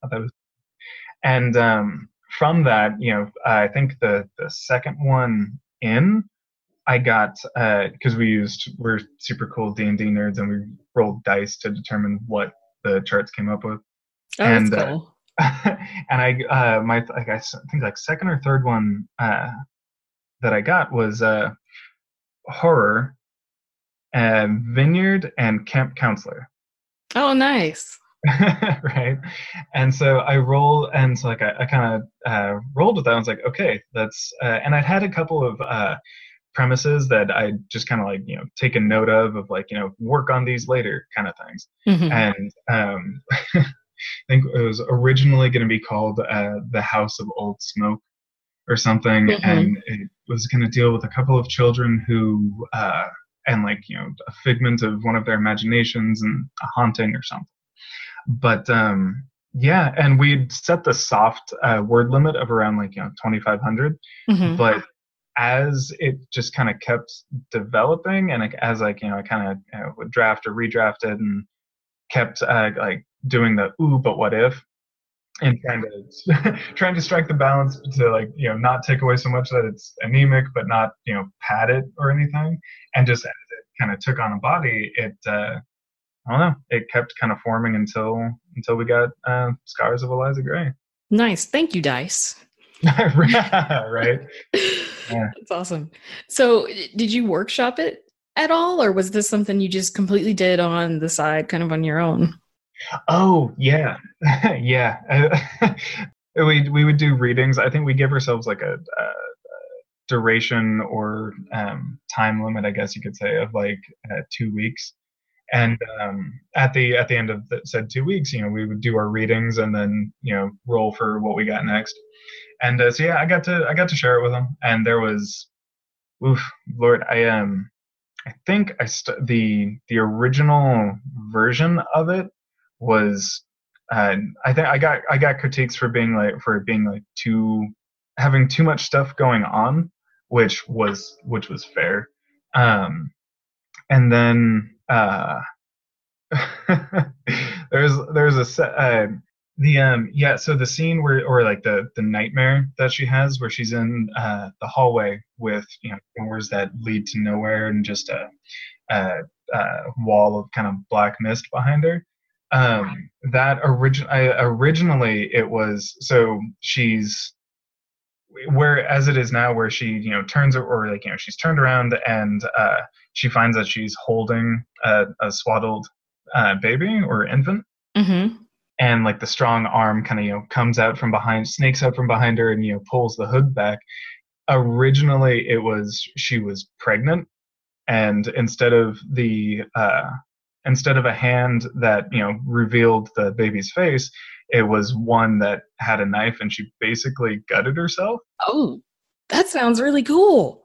And from that, I think the second one in, I got, because we're super cool D&D nerds, and we rolled dice to determine what the charts came up with. Oh, and that's cool. And I think like second or third one that I got was horror, vineyard, and camp counselor. Oh, nice. Right. And so I rolled, and so like I kind of rolled with that. I was like, okay, that's and I'd had a couple of premises that I just kind of like taken note of like work on these later kind of things. Mm-hmm. And I think it was originally going to be called The House of Old Smoke or something. Mm-hmm. And it was going to deal with a couple of children who, and like, a figment of one of their imaginations and a haunting or something. But yeah, and we'd set the soft word limit of around like, 2,500. Mm-hmm. But as it just kind of kept developing, and like, as like, I kind of would draft or redraft it, and kept like doing the ooh, but what if, and trying to strike the balance to like not take away so much that it's anemic, but not pad it or anything. And just as it kind of took on a body, it I don't know, it kept kind of forming until we got Scars of Eliza Gray. Nice, thank you, Dice. Right. Yeah. That's awesome. So did you workshop it at all, or was this something you just completely did on the side, kind of on your own? Oh, yeah. Yeah. We would do readings. I think we give ourselves like a duration or time limit, I guess you could say, of like 2 weeks. And at the end of said 2 weeks, we would do our readings and then roll for what we got next. And so yeah, I got to share it with them. And there was, Lord, I think the original version of it was, I think I got critiques for being like having too much stuff going on, which was fair. And then there's a set, so the scene or like the nightmare that she has, where she's in the hallway with doors that lead to nowhere, and just a wall of kind of black mist behind her. That originally it was, so she's where as it is now, where she turns or like she's turned around and she finds that she's holding a swaddled baby or infant. Mm-hmm. And like the strong arm kind of comes out from behind, snakes out from behind her, and pulls the hood back. Originally, she was pregnant, and instead of a hand that revealed the baby's face, it was one that had a knife, and she basically gutted herself. Oh, that sounds really cool.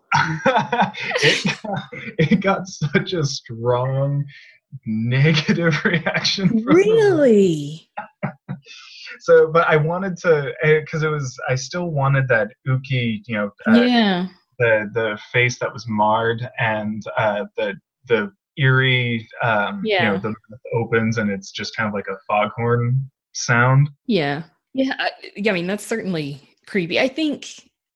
It got such a strong negative reaction from really. So, but I wanted to, because I still wanted that Uki, the face that was marred, and the eerie, the mouth opens and it's just kind of like a foghorn sound. Yeah. I mean, that's certainly creepy. I think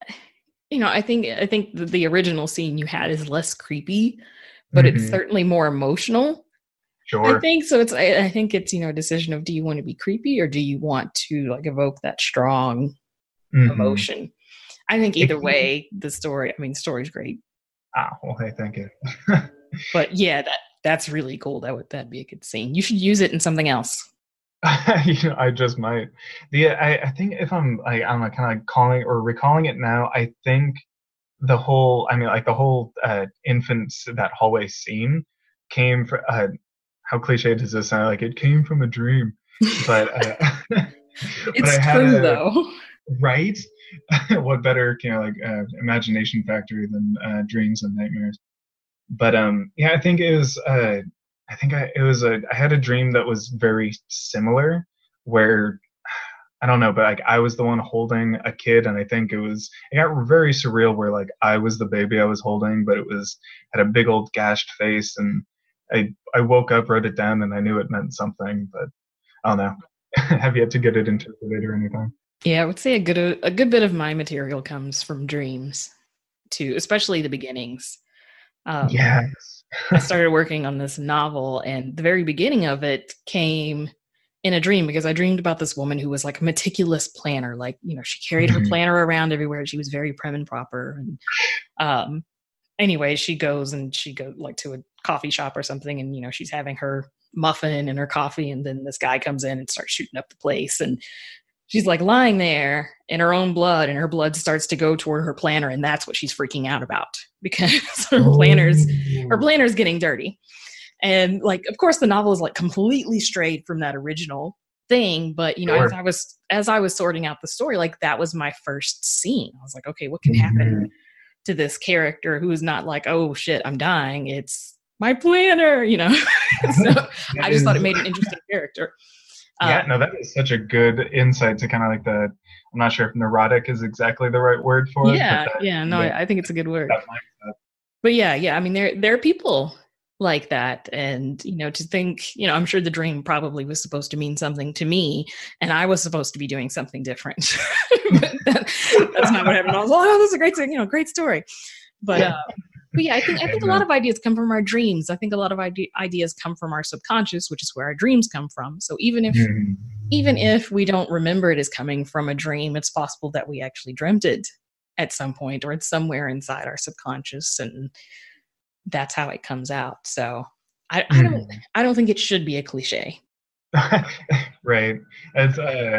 the original scene you had is less creepy, but it's certainly more emotional. Sure. I think so. I think it's a decision of, do you want to be creepy or do you want to like evoke that strong emotion? I think either way, the story's great. Well, hey, thank you. But yeah, that's really cool. That'd be a good scene. You should use it in something else. I just might. I think if I'm kind of calling or recalling it now, I think the whole infant, that hallway scene came from. How cliche does this sound? Like it came from a dream, but it's true though, right? What better, imagination factory than dreams and nightmares? But I think it was. I had a dream that was very similar, where I don't know, but like I was the one holding a kid, and I think it got very surreal, where like I was the baby I was holding, but had a big old gashed face, and I woke up, wrote it down, and I knew it meant something, but I don't know. Have yet to get it interpreted or anything. Yeah, I would say a good bit of my material comes from dreams, too, especially the beginnings. Yes. I started working on this novel, and the very beginning of it came in a dream, because I dreamed about this woman who was like a meticulous planner. Like, she carried her planner around everywhere. She was very prim and proper. And anyway, she goes like to a coffee shop or something, and she's having her muffin and her coffee, and then this guy comes in and starts shooting up the place, and she's like lying there in her own blood, and her blood starts to go toward her planner, and that's what she's freaking out about, because her planner's getting dirty. And like, of course, the novel is like completely strayed from that original thing, but sure. as I was sorting out the story, like that was my first scene. I was like, okay, what can happen to this character who is not like, oh shit, I'm dying, it's my planner, So I just thought it made an interesting character. That is such a good insight to kind of like I'm not sure if neurotic is exactly the right word for it. I think it's a good word. But I mean, there are people like that, and to think, I'm sure the dream probably was supposed to mean something to me, and I was supposed to be doing something different. But that's not what happened. I was like, oh, this is a great, great story. But I think a lot of ideas come from our dreams. I think a lot of ideas come from our subconscious, which is where our dreams come from. So even if we don't remember it as coming from a dream, it's possible that we actually dreamt it at some point, or it's somewhere inside our subconscious, and that's how it comes out. So I don't think it should be a cliche. Right. It's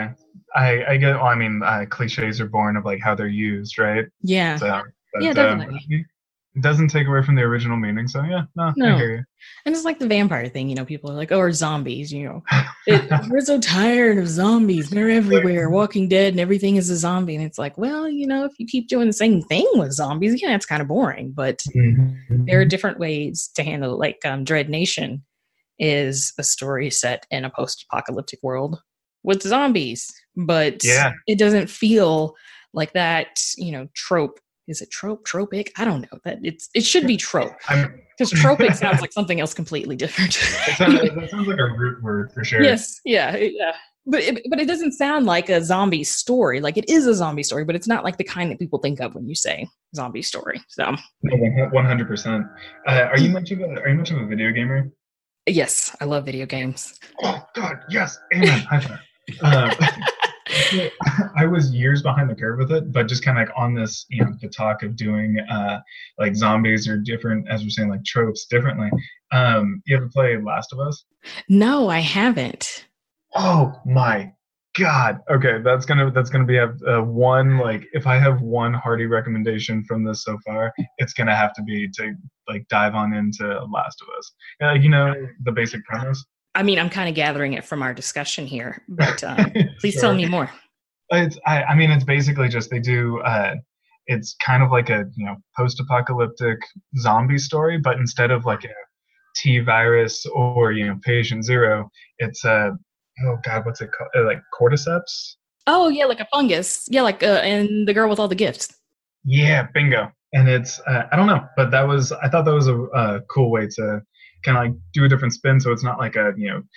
I get. Well, I mean, cliches are born of like how they're used, right? Yeah. So, but, definitely. It doesn't take away from the original meaning. So I hear you. And it's like the vampire thing, people are like, oh, or zombies, we're so tired of zombies. They're everywhere, Walking Dead, and everything is a zombie. And it's like, well, if you keep doing the same thing with zombies, it's kind of boring. But there are different ways to handle it. Like Dread Nation is a story set in a post-apocalyptic world with zombies, but it doesn't feel like that, trope. Is it tropic? I don't know. That it should be trope, because tropic sounds like something else completely different. That sounds like a root word for sure. Yes, yeah. But it doesn't sound like a zombie story. Like it is a zombie story, but it's not like the kind that people think of when you say zombie story. So 100%. Are you much of a video gamer? Yes, I love video games. Oh God, yes, amen. High five. I was years behind the curve with it, but just kind of like on this, the talk of doing like zombies or different, as we're saying, like tropes differently. You ever play Last of Us? No, I haven't. Oh my God. Okay, that's gonna be a one, like, if I have one hearty recommendation from this so far, it's gonna have to be to like dive on into Last of Us. The basic premise. I mean, I'm kind of gathering it from our discussion here, but please Sure. tell me more. It's basically just they do. It's kind of like a post-apocalyptic zombie story, but instead of like a T virus or patient zero, it's oh God, what's it called? Like cordyceps. Oh yeah, like a fungus. Yeah, like and the girl with all the gifts. Yeah, bingo. And it's I don't know, but I thought that was a cool way to kind of like do a different spin, so it's not like a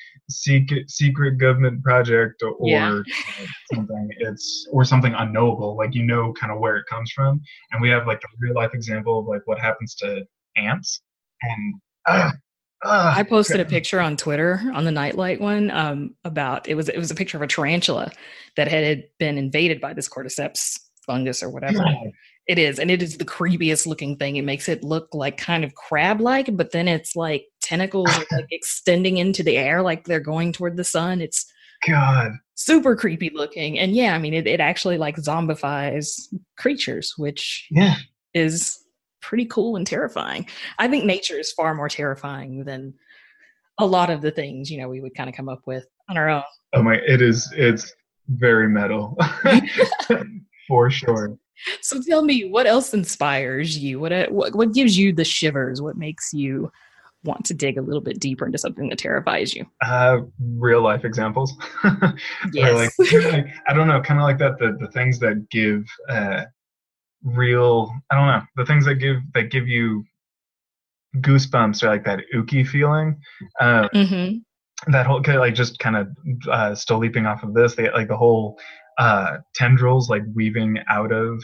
secret government project or something. It's or something unknowable, like kind of where it comes from. And we have like a real life example of like what happens to ants. And I posted a picture on Twitter on the Nightlight one about it was a picture of a tarantula that had been invaded by this cordyceps fungus or whatever. God. It is, and it is the creepiest looking thing. It makes it look like kind of crab-like, but then it's like tentacles are like extending into the air like they're going toward the sun. It's God, super creepy looking. And yeah, I mean, it actually like zombifies creatures, which is pretty cool and terrifying. I think nature is far more terrifying than a lot of the things, we would kind of come up with on our own. Oh my, it's very metal for sure. So tell me, what else inspires you? What gives you the shivers? What makes you want to dig a little bit deeper into something that terrifies you? Real life examples. Yes. like, I don't know, kind of like that. The things that give real. I don't know. The things that give you goosebumps or like that ooky feeling. That whole like just kind of still leaping off of this. They like the whole. Tendrils like weaving out of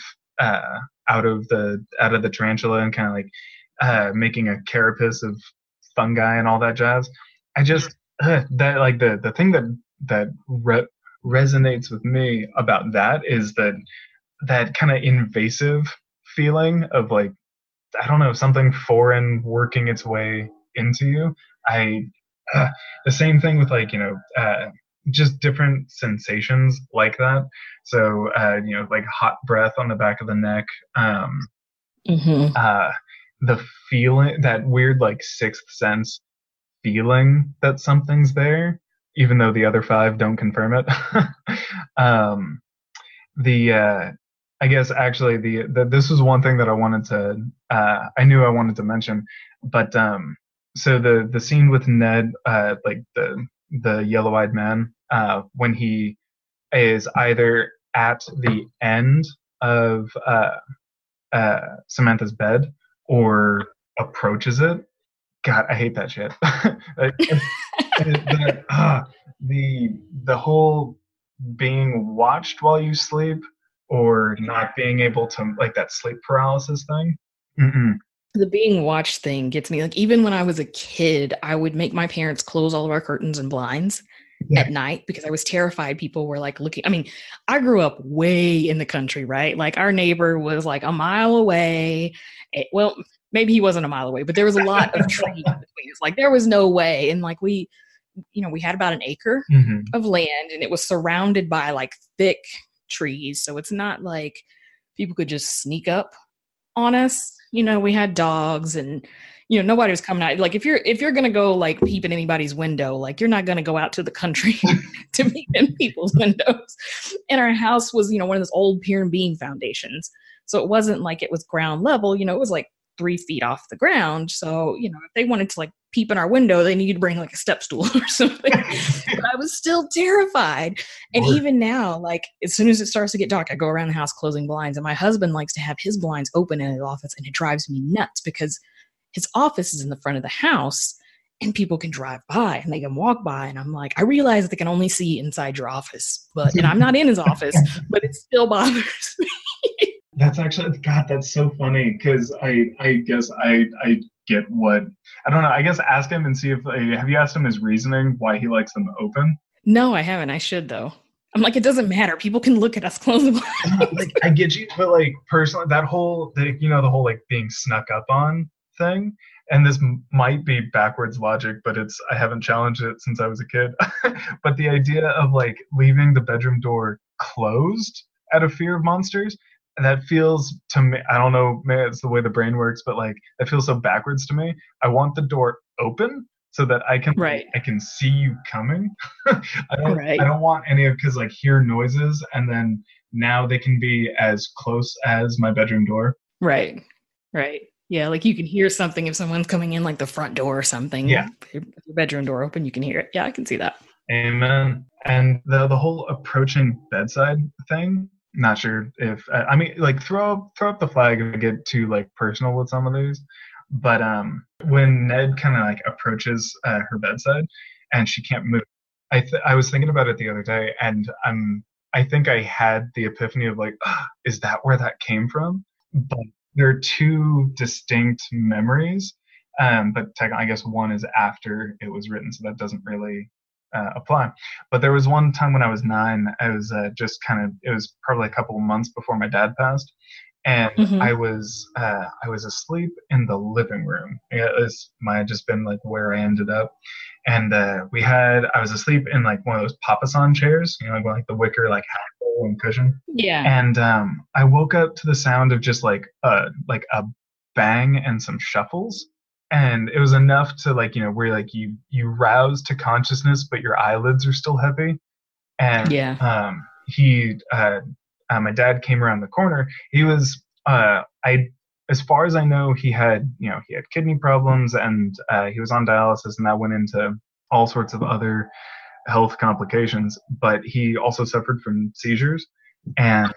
the tarantula and kind of like making a carapace of fungi and all that jazz. I just that like the thing that resonates with me about that is that kind of invasive feeling of like, I don't know, something foreign working its way into you. The same thing with like just different sensations like that. So, like hot breath on the back of the neck, the feeling, that weird like sixth sense feeling that something's there, even though the other five don't confirm it. I guess actually this was one thing that I wanted to, I knew I wanted to mention, but so the scene with Ned, like the yellow-eyed man, when he is either at the end of Samantha's bed or approaches it. God, I hate that shit. The whole being watched while you sleep or not being able to, like that sleep paralysis thing. Mm-mm. The being watched thing gets me. Like, even when I was a kid, I would make my parents close all of our curtains and blinds at night because I was terrified people were like looking. I mean, I grew up way in the country, right? Like our neighbor was like a mile away. Well, maybe he wasn't a mile away, but there was a lot of trees between us. Like there was no way. And like we had about an acre of land and it was surrounded by like thick trees. So it's not like people could just sneak up on us. We had dogs and, nobody was coming out. Like if you're going to go like peep in anybody's window, like you're not going to go out to the country to peep in people's windows. And our house was, one of those old pier and beam foundations. So it wasn't like it was ground level, it was like 3 feet off the ground. So, if they wanted to like peep in our window, they needed to bring like a step stool or something. But I was still terrified. And even now, like as soon as it starts to get dark, I go around the house closing blinds. And my husband likes to have his blinds open in his office. And it drives me nuts because his office is in the front of the house and people can drive by and they can walk by. And I'm like, I realize they can only see inside your office, and I'm not in his office, but it still bothers me. That's actually, God, that's so funny because I guess I get what, I don't know, I guess ask him and see if, have you asked him his reasoning why he likes them open? No, I haven't. I should though. I'm like, it doesn't matter. People can look at us close the blinds. Like, I get you, but like personally, that whole, the whole like being snuck up on thing. And this might be backwards logic, but I haven't challenged it since I was a kid. But the idea of like leaving the bedroom door closed out of fear of monsters, that feels to me, I don't know, maybe it's the way the brain works, but like that feels so backwards to me. I want the door open so that I can see you coming. I don't want any of, because like hear noises and then now they can be as close as my bedroom door. Right. Yeah, like you can hear something if someone's coming in, like the front door or something. Yeah. If your bedroom door open, you can hear it. Yeah, I can see that. Amen. And the whole approaching bedside thing, not sure if, I mean, like throw up the flag if I get too like personal with some of these. But when Ned kind of like approaches her bedside and she can't move, I was thinking about it the other day, and I think I had the epiphany of like, is that where that came from? But there are two distinct memories, but I guess one is after it was written, so that doesn't really apply. But there was one time when I was 9, I was it was probably a couple of months before my dad passed, and I was asleep in the living room. It might have just been like where I ended up, and I was asleep in like one of those papasan chairs, like the wicker like half hole and cushion. Yeah. And I woke up to the sound of just like a bang and some shuffles. And it was enough to like, where like you rouse to consciousness, but your eyelids are still heavy. And my dad came around the corner. He was, as far as I know, he had kidney problems, and he was on dialysis, and that went into all sorts of other health complications. But he also suffered from seizures, and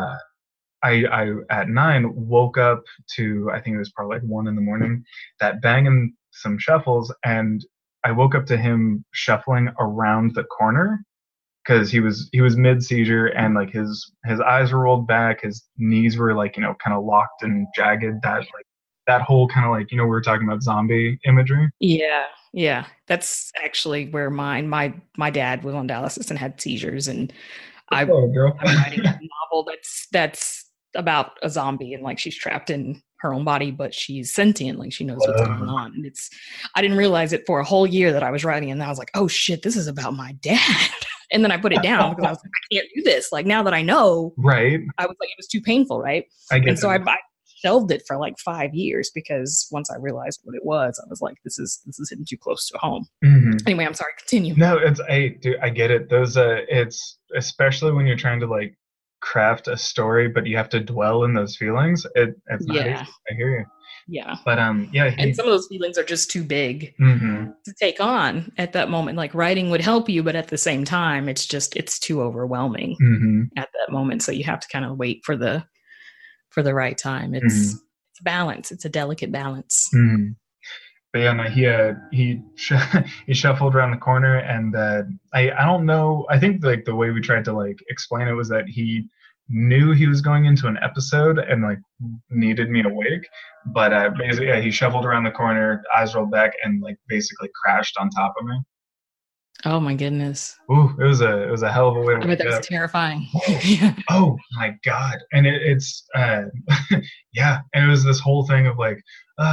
I at 9 woke up to, I think it was probably like 1 a.m, that bang and some shuffles, and I woke up to him shuffling around the corner because he was mid seizure, and like his eyes were rolled back, his knees were like kind of locked and jagged. That whole kind of like we were talking about zombie imagery. Yeah, that's actually where my dad was on dialysis and had seizures, and I'm writing a novel that's about a zombie, and like she's trapped in her own body, but she's sentient, like she knows what's going on. And I didn't realize it for a whole year that I was writing, and I was like, oh shit, this is about my dad. And then I put it down because I was like, I can't do this. Like now that I know, right? I was like, it was too painful, right? So I shelved it for like 5 years, because once I realized what it was, I was like, this is hitting too close to home. Anyway, I'm sorry, continue. No, I get it. Those it's especially when you're trying to like craft a story, but you have to dwell in those feelings. It's not easy. I hear you. Yeah. But and some of those feelings are just too big to take on at that moment. Like writing would help you, but at the same time, it's too overwhelming at that moment. So you have to kind of wait for the right time. It's balance. It's a delicate balance. But yeah, no, he shuffled around the corner, and I don't know. I think like the way we tried to like explain it was that he knew he was going into an episode and like needed me awake, but basically he shuffled around the corner, eyes rolled back, and like basically crashed on top of me. Oh my goodness! Ooh, it was a hell of a way to. I bet that was terrifying. Oh my god! And it's yeah, and it was this whole thing of like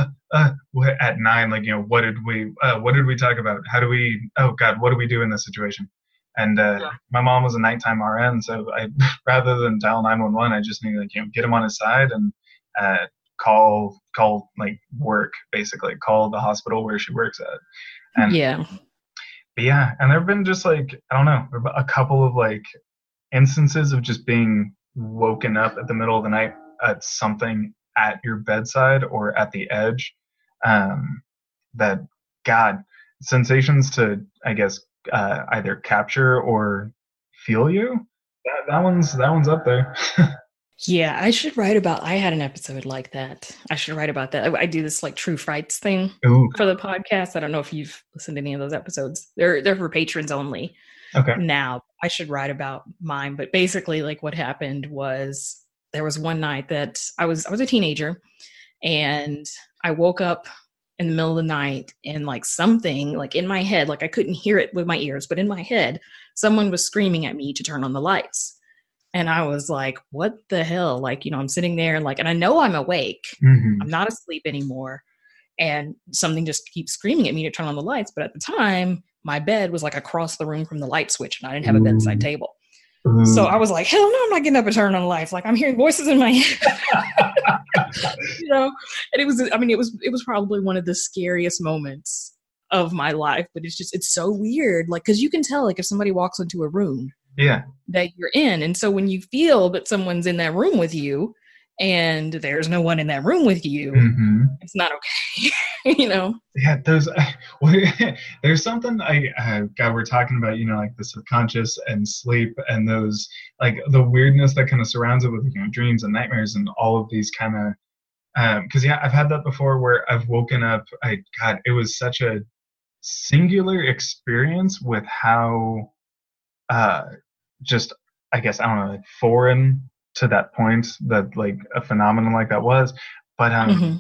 at 9, like what did we talk about? How do we? Oh god, what do we do in this situation? And my mom was a nighttime RN, so I rather than dial 911, I just need to get him on his side and call like work, basically call the hospital where she works at. And but yeah, and there've been just like, I don't know, a couple of like instances of just being woken up at the middle of the night at something at your bedside or at the edge. That God, sensations to, I guess, either capture or feel you. That one's up there. Yeah, I should write about. I had an episode like that. I should write about that. I do this like true frights thing for the podcast. I don't know if you've listened to any of those episodes. They're for patrons only. Okay. Now I should write about mine, but basically, like what happened was there was one night that I was a teenager, and I woke up in the middle of the night, and like something like in my head, like I couldn't hear it with my ears, but in my head, someone was screaming at me to turn on the lights. And I was like, what the hell? Like, I'm sitting there and like, and I know I'm awake. Mm-hmm. I'm not asleep anymore. And something just keeps screaming at me to turn on the lights. But at the time, my bed was like across the room from the light switch, and I didn't have a bedside table. So I was like, hell no, I'm not getting up and turning on the lights. Like, I'm hearing voices in my head. And it was probably one of the scariest moments of my life. But it's so weird. Like, because you can tell, like, if somebody walks into a room that you're in. And so when you feel that someone's in that room with you and there's no one in that room with you, it's not okay. Yeah, there's something God, we're talking about, like the subconscious and sleep and those, like the weirdness that kind of surrounds it with, dreams and nightmares and all of these kind of, because I've had that before where I've woken up, it was such a singular experience with how just, I guess, I don't know, like foreign to that point that like a phenomenon like that was. But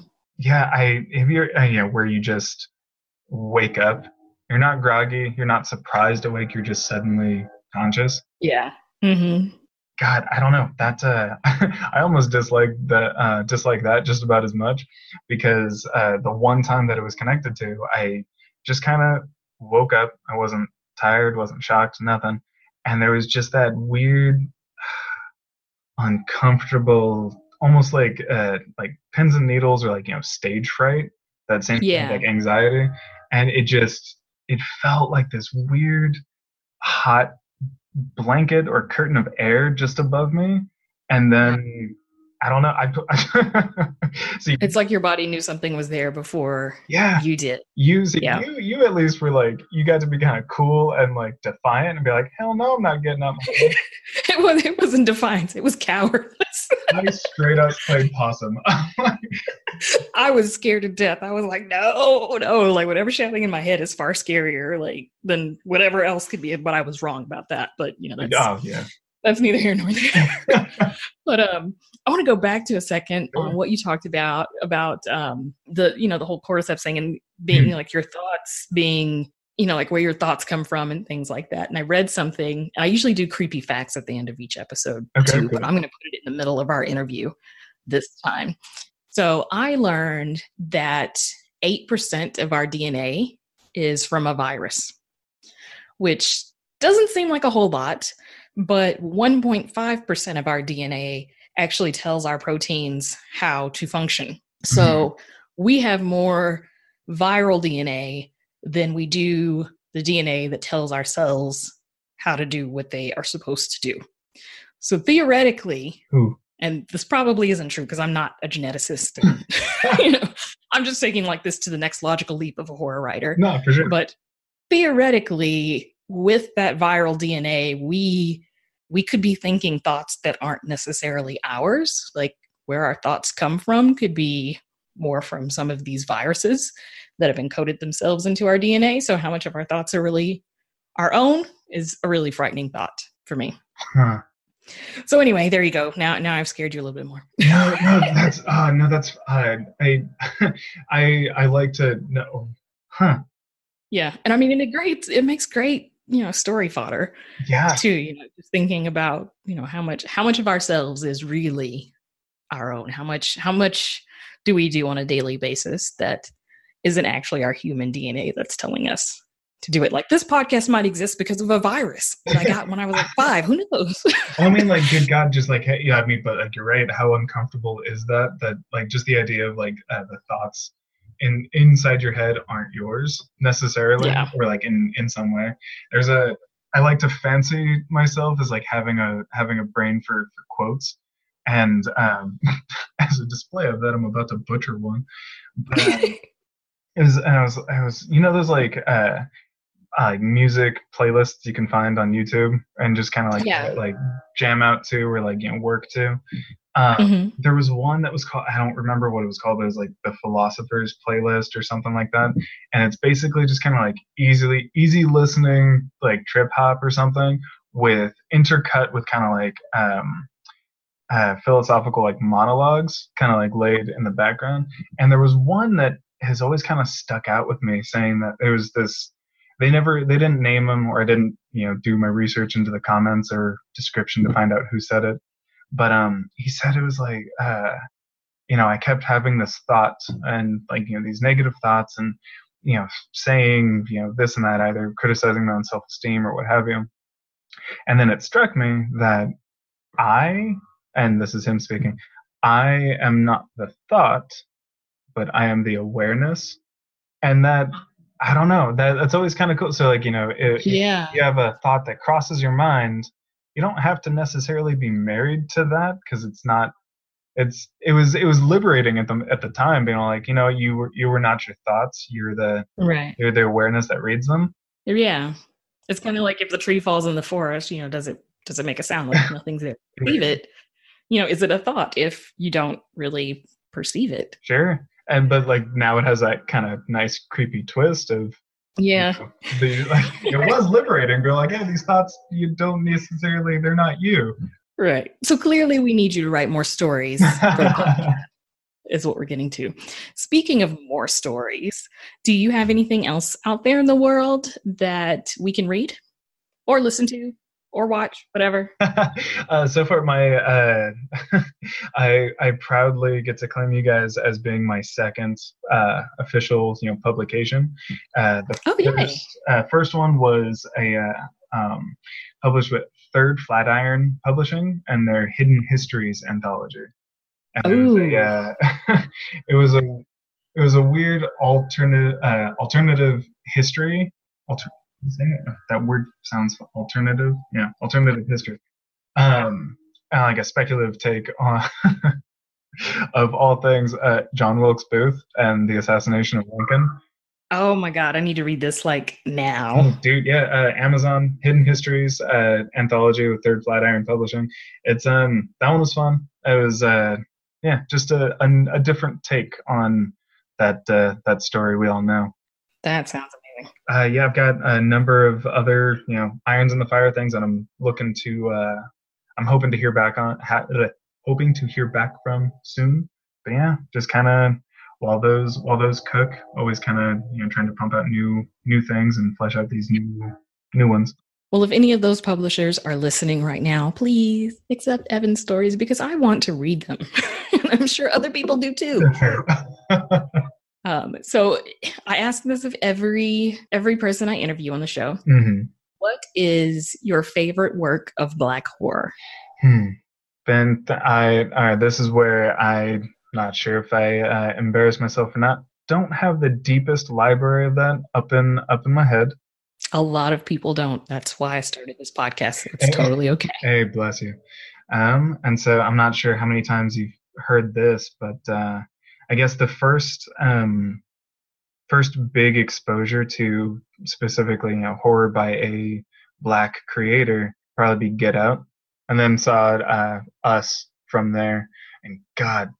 where you just wake up, you're not groggy, you're not surprised awake, you're just suddenly conscious. Yeah. Mm-hmm. God, I don't know. That I almost dislike that just about as much, because the one time that it was connected to, I just kind of woke up. I wasn't tired, wasn't shocked, nothing. And there was just that weird, uncomfortable, almost like pins and needles or like, stage fright, that same thing, like anxiety. And it felt like this weird, hot blanket or curtain of air just above me. And then I don't know. See, it's like your body knew something was there before you did. You at least were like, you got to be kind of cool and like defiant and be like, hell no, I'm not getting up. It wasn't defiance. It was cowardice. I straight up played possum. I was scared to death. I was like, no, like whatever's happening in my head is far scarier, like than whatever else could be. But I was wrong about that. But that's neither here nor there. But I want to go back to a second on what you talked about the whole cordyceps thing and being like your thoughts being, like where your thoughts come from and things like that. And I read something, and I usually do creepy facts at the end of each episode too, but I'm going to put it in the middle of our interview this time. So I learned that 8% of our DNA is from a virus, which doesn't seem like a whole lot, but 1.5% of our DNA actually tells our proteins how to function. So we have more viral DNA than we do the DNA that tells our cells how to do what they are supposed to do. So theoretically, and this probably isn't true because I'm not a geneticist, I'm just taking like this to the next logical leap of a horror writer. No, for sure. But theoretically, with that viral DNA, we could be thinking thoughts that aren't necessarily ours. Like where our thoughts come from could be more from some of these viruses that have encoded themselves into our DNA. So how much of our thoughts are really our own is a really frightening thought for me. So anyway, there you go. Now I've scared you a little bit more. I like to know. Yeah. And I mean, it makes great, story fodder too, just thinking about, how much of ourselves is really our own, how much do we do on a daily basis that isn't actually our human DNA that's telling us to do it. Like this podcast might exist because of a virus that I got when I was like 5. Who knows? I mean, like, good God, just like, hey, but like, you're right. How uncomfortable is that? That like just the idea of like the thoughts inside your head aren't yours necessarily, or like in some way. I like to fancy myself as like having a brain for quotes, and as a display of that, I'm about to butcher one. But I was those like music playlists you can find on YouTube and just kind of like jam out to or like work to. There was one that was called, I don't remember what it was called, but it was like the Philosopher's Playlist or something like that. And it's basically just kind of like easy listening, like trip hop or something, with intercut with kind of like philosophical like monologues kind of like laid in the background. And there was one that has always kind of stuck out with me, saying that there was this. They didn't name him, or I didn't, do my research into the comments or description to find out who said it. But he said it was like, I kept having this thought and like, these negative thoughts and, saying, this and that, either criticizing my own self-esteem or what have you. And then it struck me that and this is him speaking, I am not the thought, but I am the awareness. And that, I don't know, that's always kind of cool. So like, if you have a thought that crosses your mind, you don't have to necessarily be married to that, because it was liberating at the time, being like, you were not your thoughts, you're the awareness that reads them. Yeah. It's kind of like if the tree falls in the forest, does it make a sound? Like nothing's there? Perceive it. Is it a thought if you don't really perceive it? Sure. But like now it has that kind of nice creepy twist of it was liberating. But like, these thoughts, you don't necessarily, they're not you. Right. So clearly we need you to write more stories for the podcast, is what we're getting to. Speaking of more stories, do you have anything else out there in the world that we can read or listen to or watch, whatever? So far, I proudly get to claim you guys as being my second official, publication. The first one was published with Third Flatiron Publishing and their Hidden Histories anthology. And it was a weird alternative history. That word sounds alternative. Yeah, alternative history. Like a speculative take on, of all things, John Wilkes Booth and the assassination of Lincoln. Oh my God, I need to read this like now. Oh, dude, yeah, Amazon Hidden Histories anthology with Third Flatiron Publishing. It's that one was fun. It was just a different take on that story we all know. That sounds amazing. I've got a number of other, irons in the fire things that I'm looking to, I'm hoping to hear back from soon. But yeah, just kind of while those cook, always kind of, trying to pump out new things and flesh out these new ones. Well, if any of those publishers are listening right now, please accept Evan's stories, because I want to read them. And I'm sure other people do too. So I ask this of every person I interview on the show. Mm-hmm. What is your favorite work of Black horror? Ben, this is where I'm not sure if I embarrass myself or not. Don't have the deepest library of that up in my head. A lot of people don't. That's why I started this podcast. It's totally okay. Hey, bless you. And so I'm not sure how many times you've heard this, but I guess the first big exposure to specifically, horror by a Black creator probably be Get Out, and then saw Us from there. And God,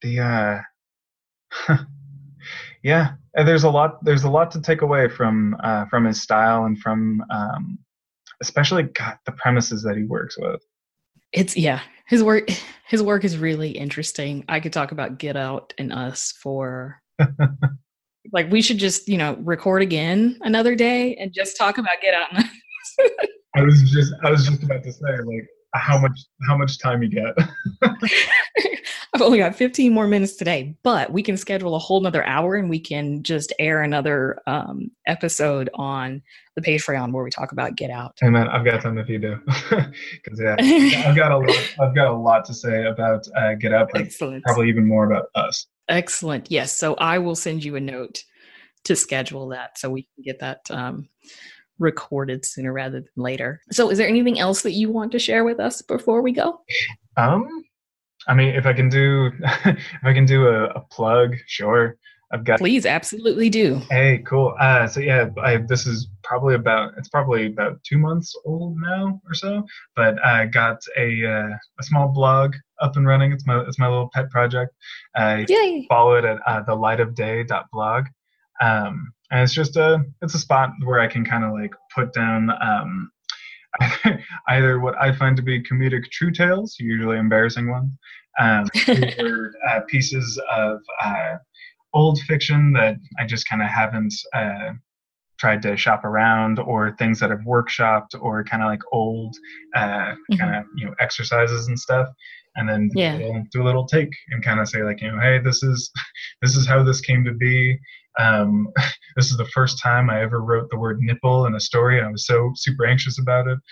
yeah, there's a lot to take away from his style and from especially the premises that he works with. His work is really interesting. I could talk about Get Out and Us for like, we should just, record again another day and just talk about Get Out and Us. I was just about to say, like, how much time you get. I've only got 15 more minutes today, but we can schedule a whole nother hour and we can just air another episode on the Patreon where we talk about Get Out. Hey man, I've got time if you do. Because I've got a lot to say about Get Out, but Excellent. Probably even more about Us. Excellent. Yes. So I will send you a note to schedule that so we can get that recorded sooner rather than later. So is there anything else that you want to share with us before we go? I mean, if I can do a plug, sure. Please, absolutely do. Hey, cool. So yeah, this is probably about 2 months old now or so, but I got a small blog up and running. It's my little pet project. Yay. Follow it at thelightofday.blog. And it's just a spot where I can kind of like put down either what I find to be comedic true tales, usually embarrassing ones, or pieces of old fiction that I just kind of haven't tried to shop around, or things that I've workshopped, or kind of like old kind of exercises and stuff, and then do a little take and kind of say like, hey, this is how this came to be. This is the first time I ever wrote the word nipple in a story, and I was so super anxious about it.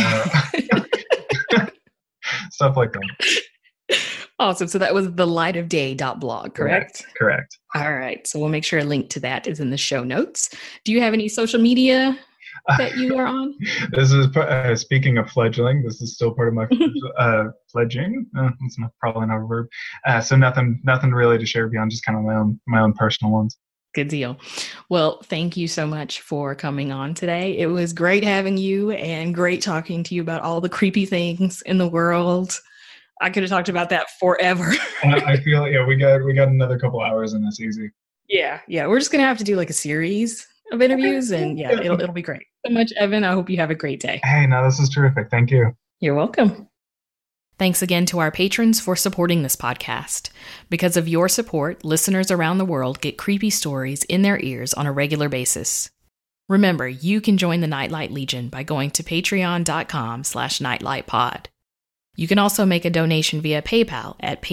Stuff like that. Awesome. So that was thelightofday.blog, correct? Correct. All right. So we'll make sure a link to that is in the show notes. Do you have any social media that you are on? This is speaking of fledgling. This is still part of my fledging. That's probably not a verb. So nothing really to share beyond just kind of my own personal ones. Good deal. Well, thank you so much for coming on today. It was great having you and great talking to you about all the creepy things in the world. I could have talked about that forever. I feel we got another couple hours and that's easy. Yeah. We're just gonna have to do like a series of interviews, and it'll be great. So much, Evan. I hope you have a great day. Hey, no, this is terrific. Thank you. You're welcome. Thanks again to our patrons for supporting this podcast. Because of your support, listeners around the world get creepy stories in their ears on a regular basis. Remember, you can join the Nightlight Legion by going to patreon.com/nightlightpod. You can also make a donation via PayPal at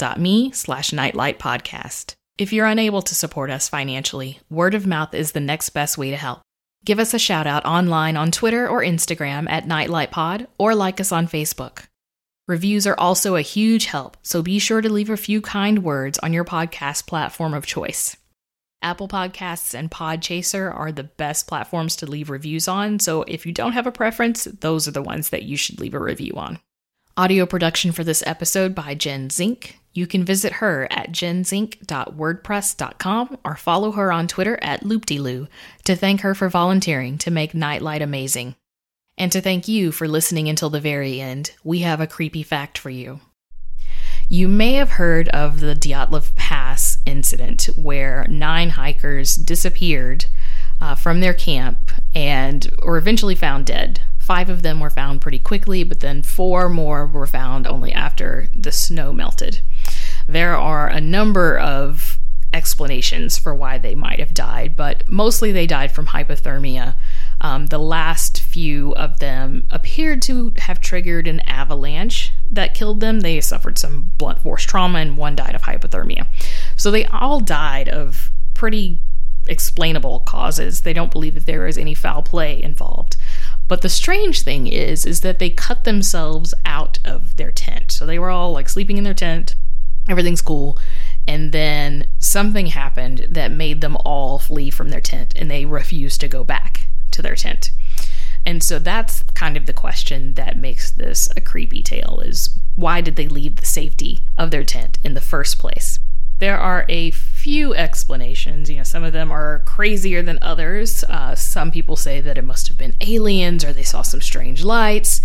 paypal.me/nightlightpodcast. If you're unable to support us financially, word of mouth is the next best way to help. Give us a shout out online on Twitter or Instagram at NightlightPod, or like us on Facebook. Reviews are also a huge help, so be sure to leave a few kind words on your podcast platform of choice. Apple Podcasts and Podchaser are the best platforms to leave reviews on, so if you don't have a preference, those are the ones that you should leave a review on. Audio production for this episode by Jen Zink. You can visit her at jenzink.wordpress.com or follow her on Twitter at loopdeloo to thank her for volunteering to make Nightlight amazing. And to thank you for listening until the very end, we have a creepy fact for you. You may have heard of the Dyatlov Pass incident where 9 hikers disappeared from their camp and were eventually found dead. 5 of them were found pretty quickly, but then 4 more were found only after the snow melted. There are a number of explanations for why they might have died, but mostly they died from hypothermia. The last few of them appeared to have triggered an avalanche that killed them. They suffered some blunt force trauma, and 1 died of hypothermia. So they all died of pretty explainable causes. They don't believe that there is any foul play involved. But the strange thing is that they cut themselves out of their tent. So they were all like sleeping in their tent. Everything's cool. And then something happened that made them all flee from their tent, and they refused to go back to their tent. And so that's kind of the question that makes this a creepy tale, is why did they leave the safety of their tent in the first place? There are a few explanations. Some of them are crazier than others. Some people say that it must have been aliens or they saw some strange lights.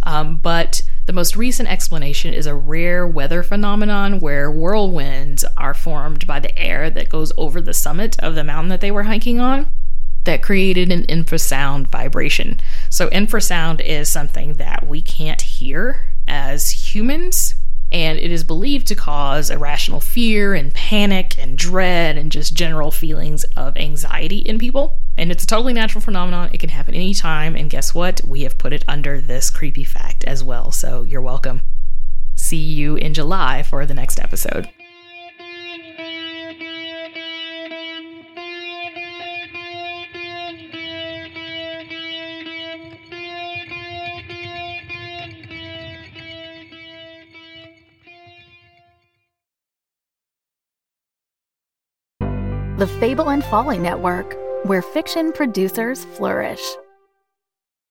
But the most recent explanation is a rare weather phenomenon where whirlwinds are formed by the air that goes over the summit of the mountain that they were hiking on that created an infrasound vibration. So infrasound is something that we can't hear as humans, and it is believed to cause irrational fear and panic and dread and just general feelings of anxiety in people. And it's a totally natural phenomenon. It can happen anytime. And guess what? We have put it under this creepy fact as well. So you're welcome. See you in July for the next episode. The Fable and Folly Network, where fiction producers flourish.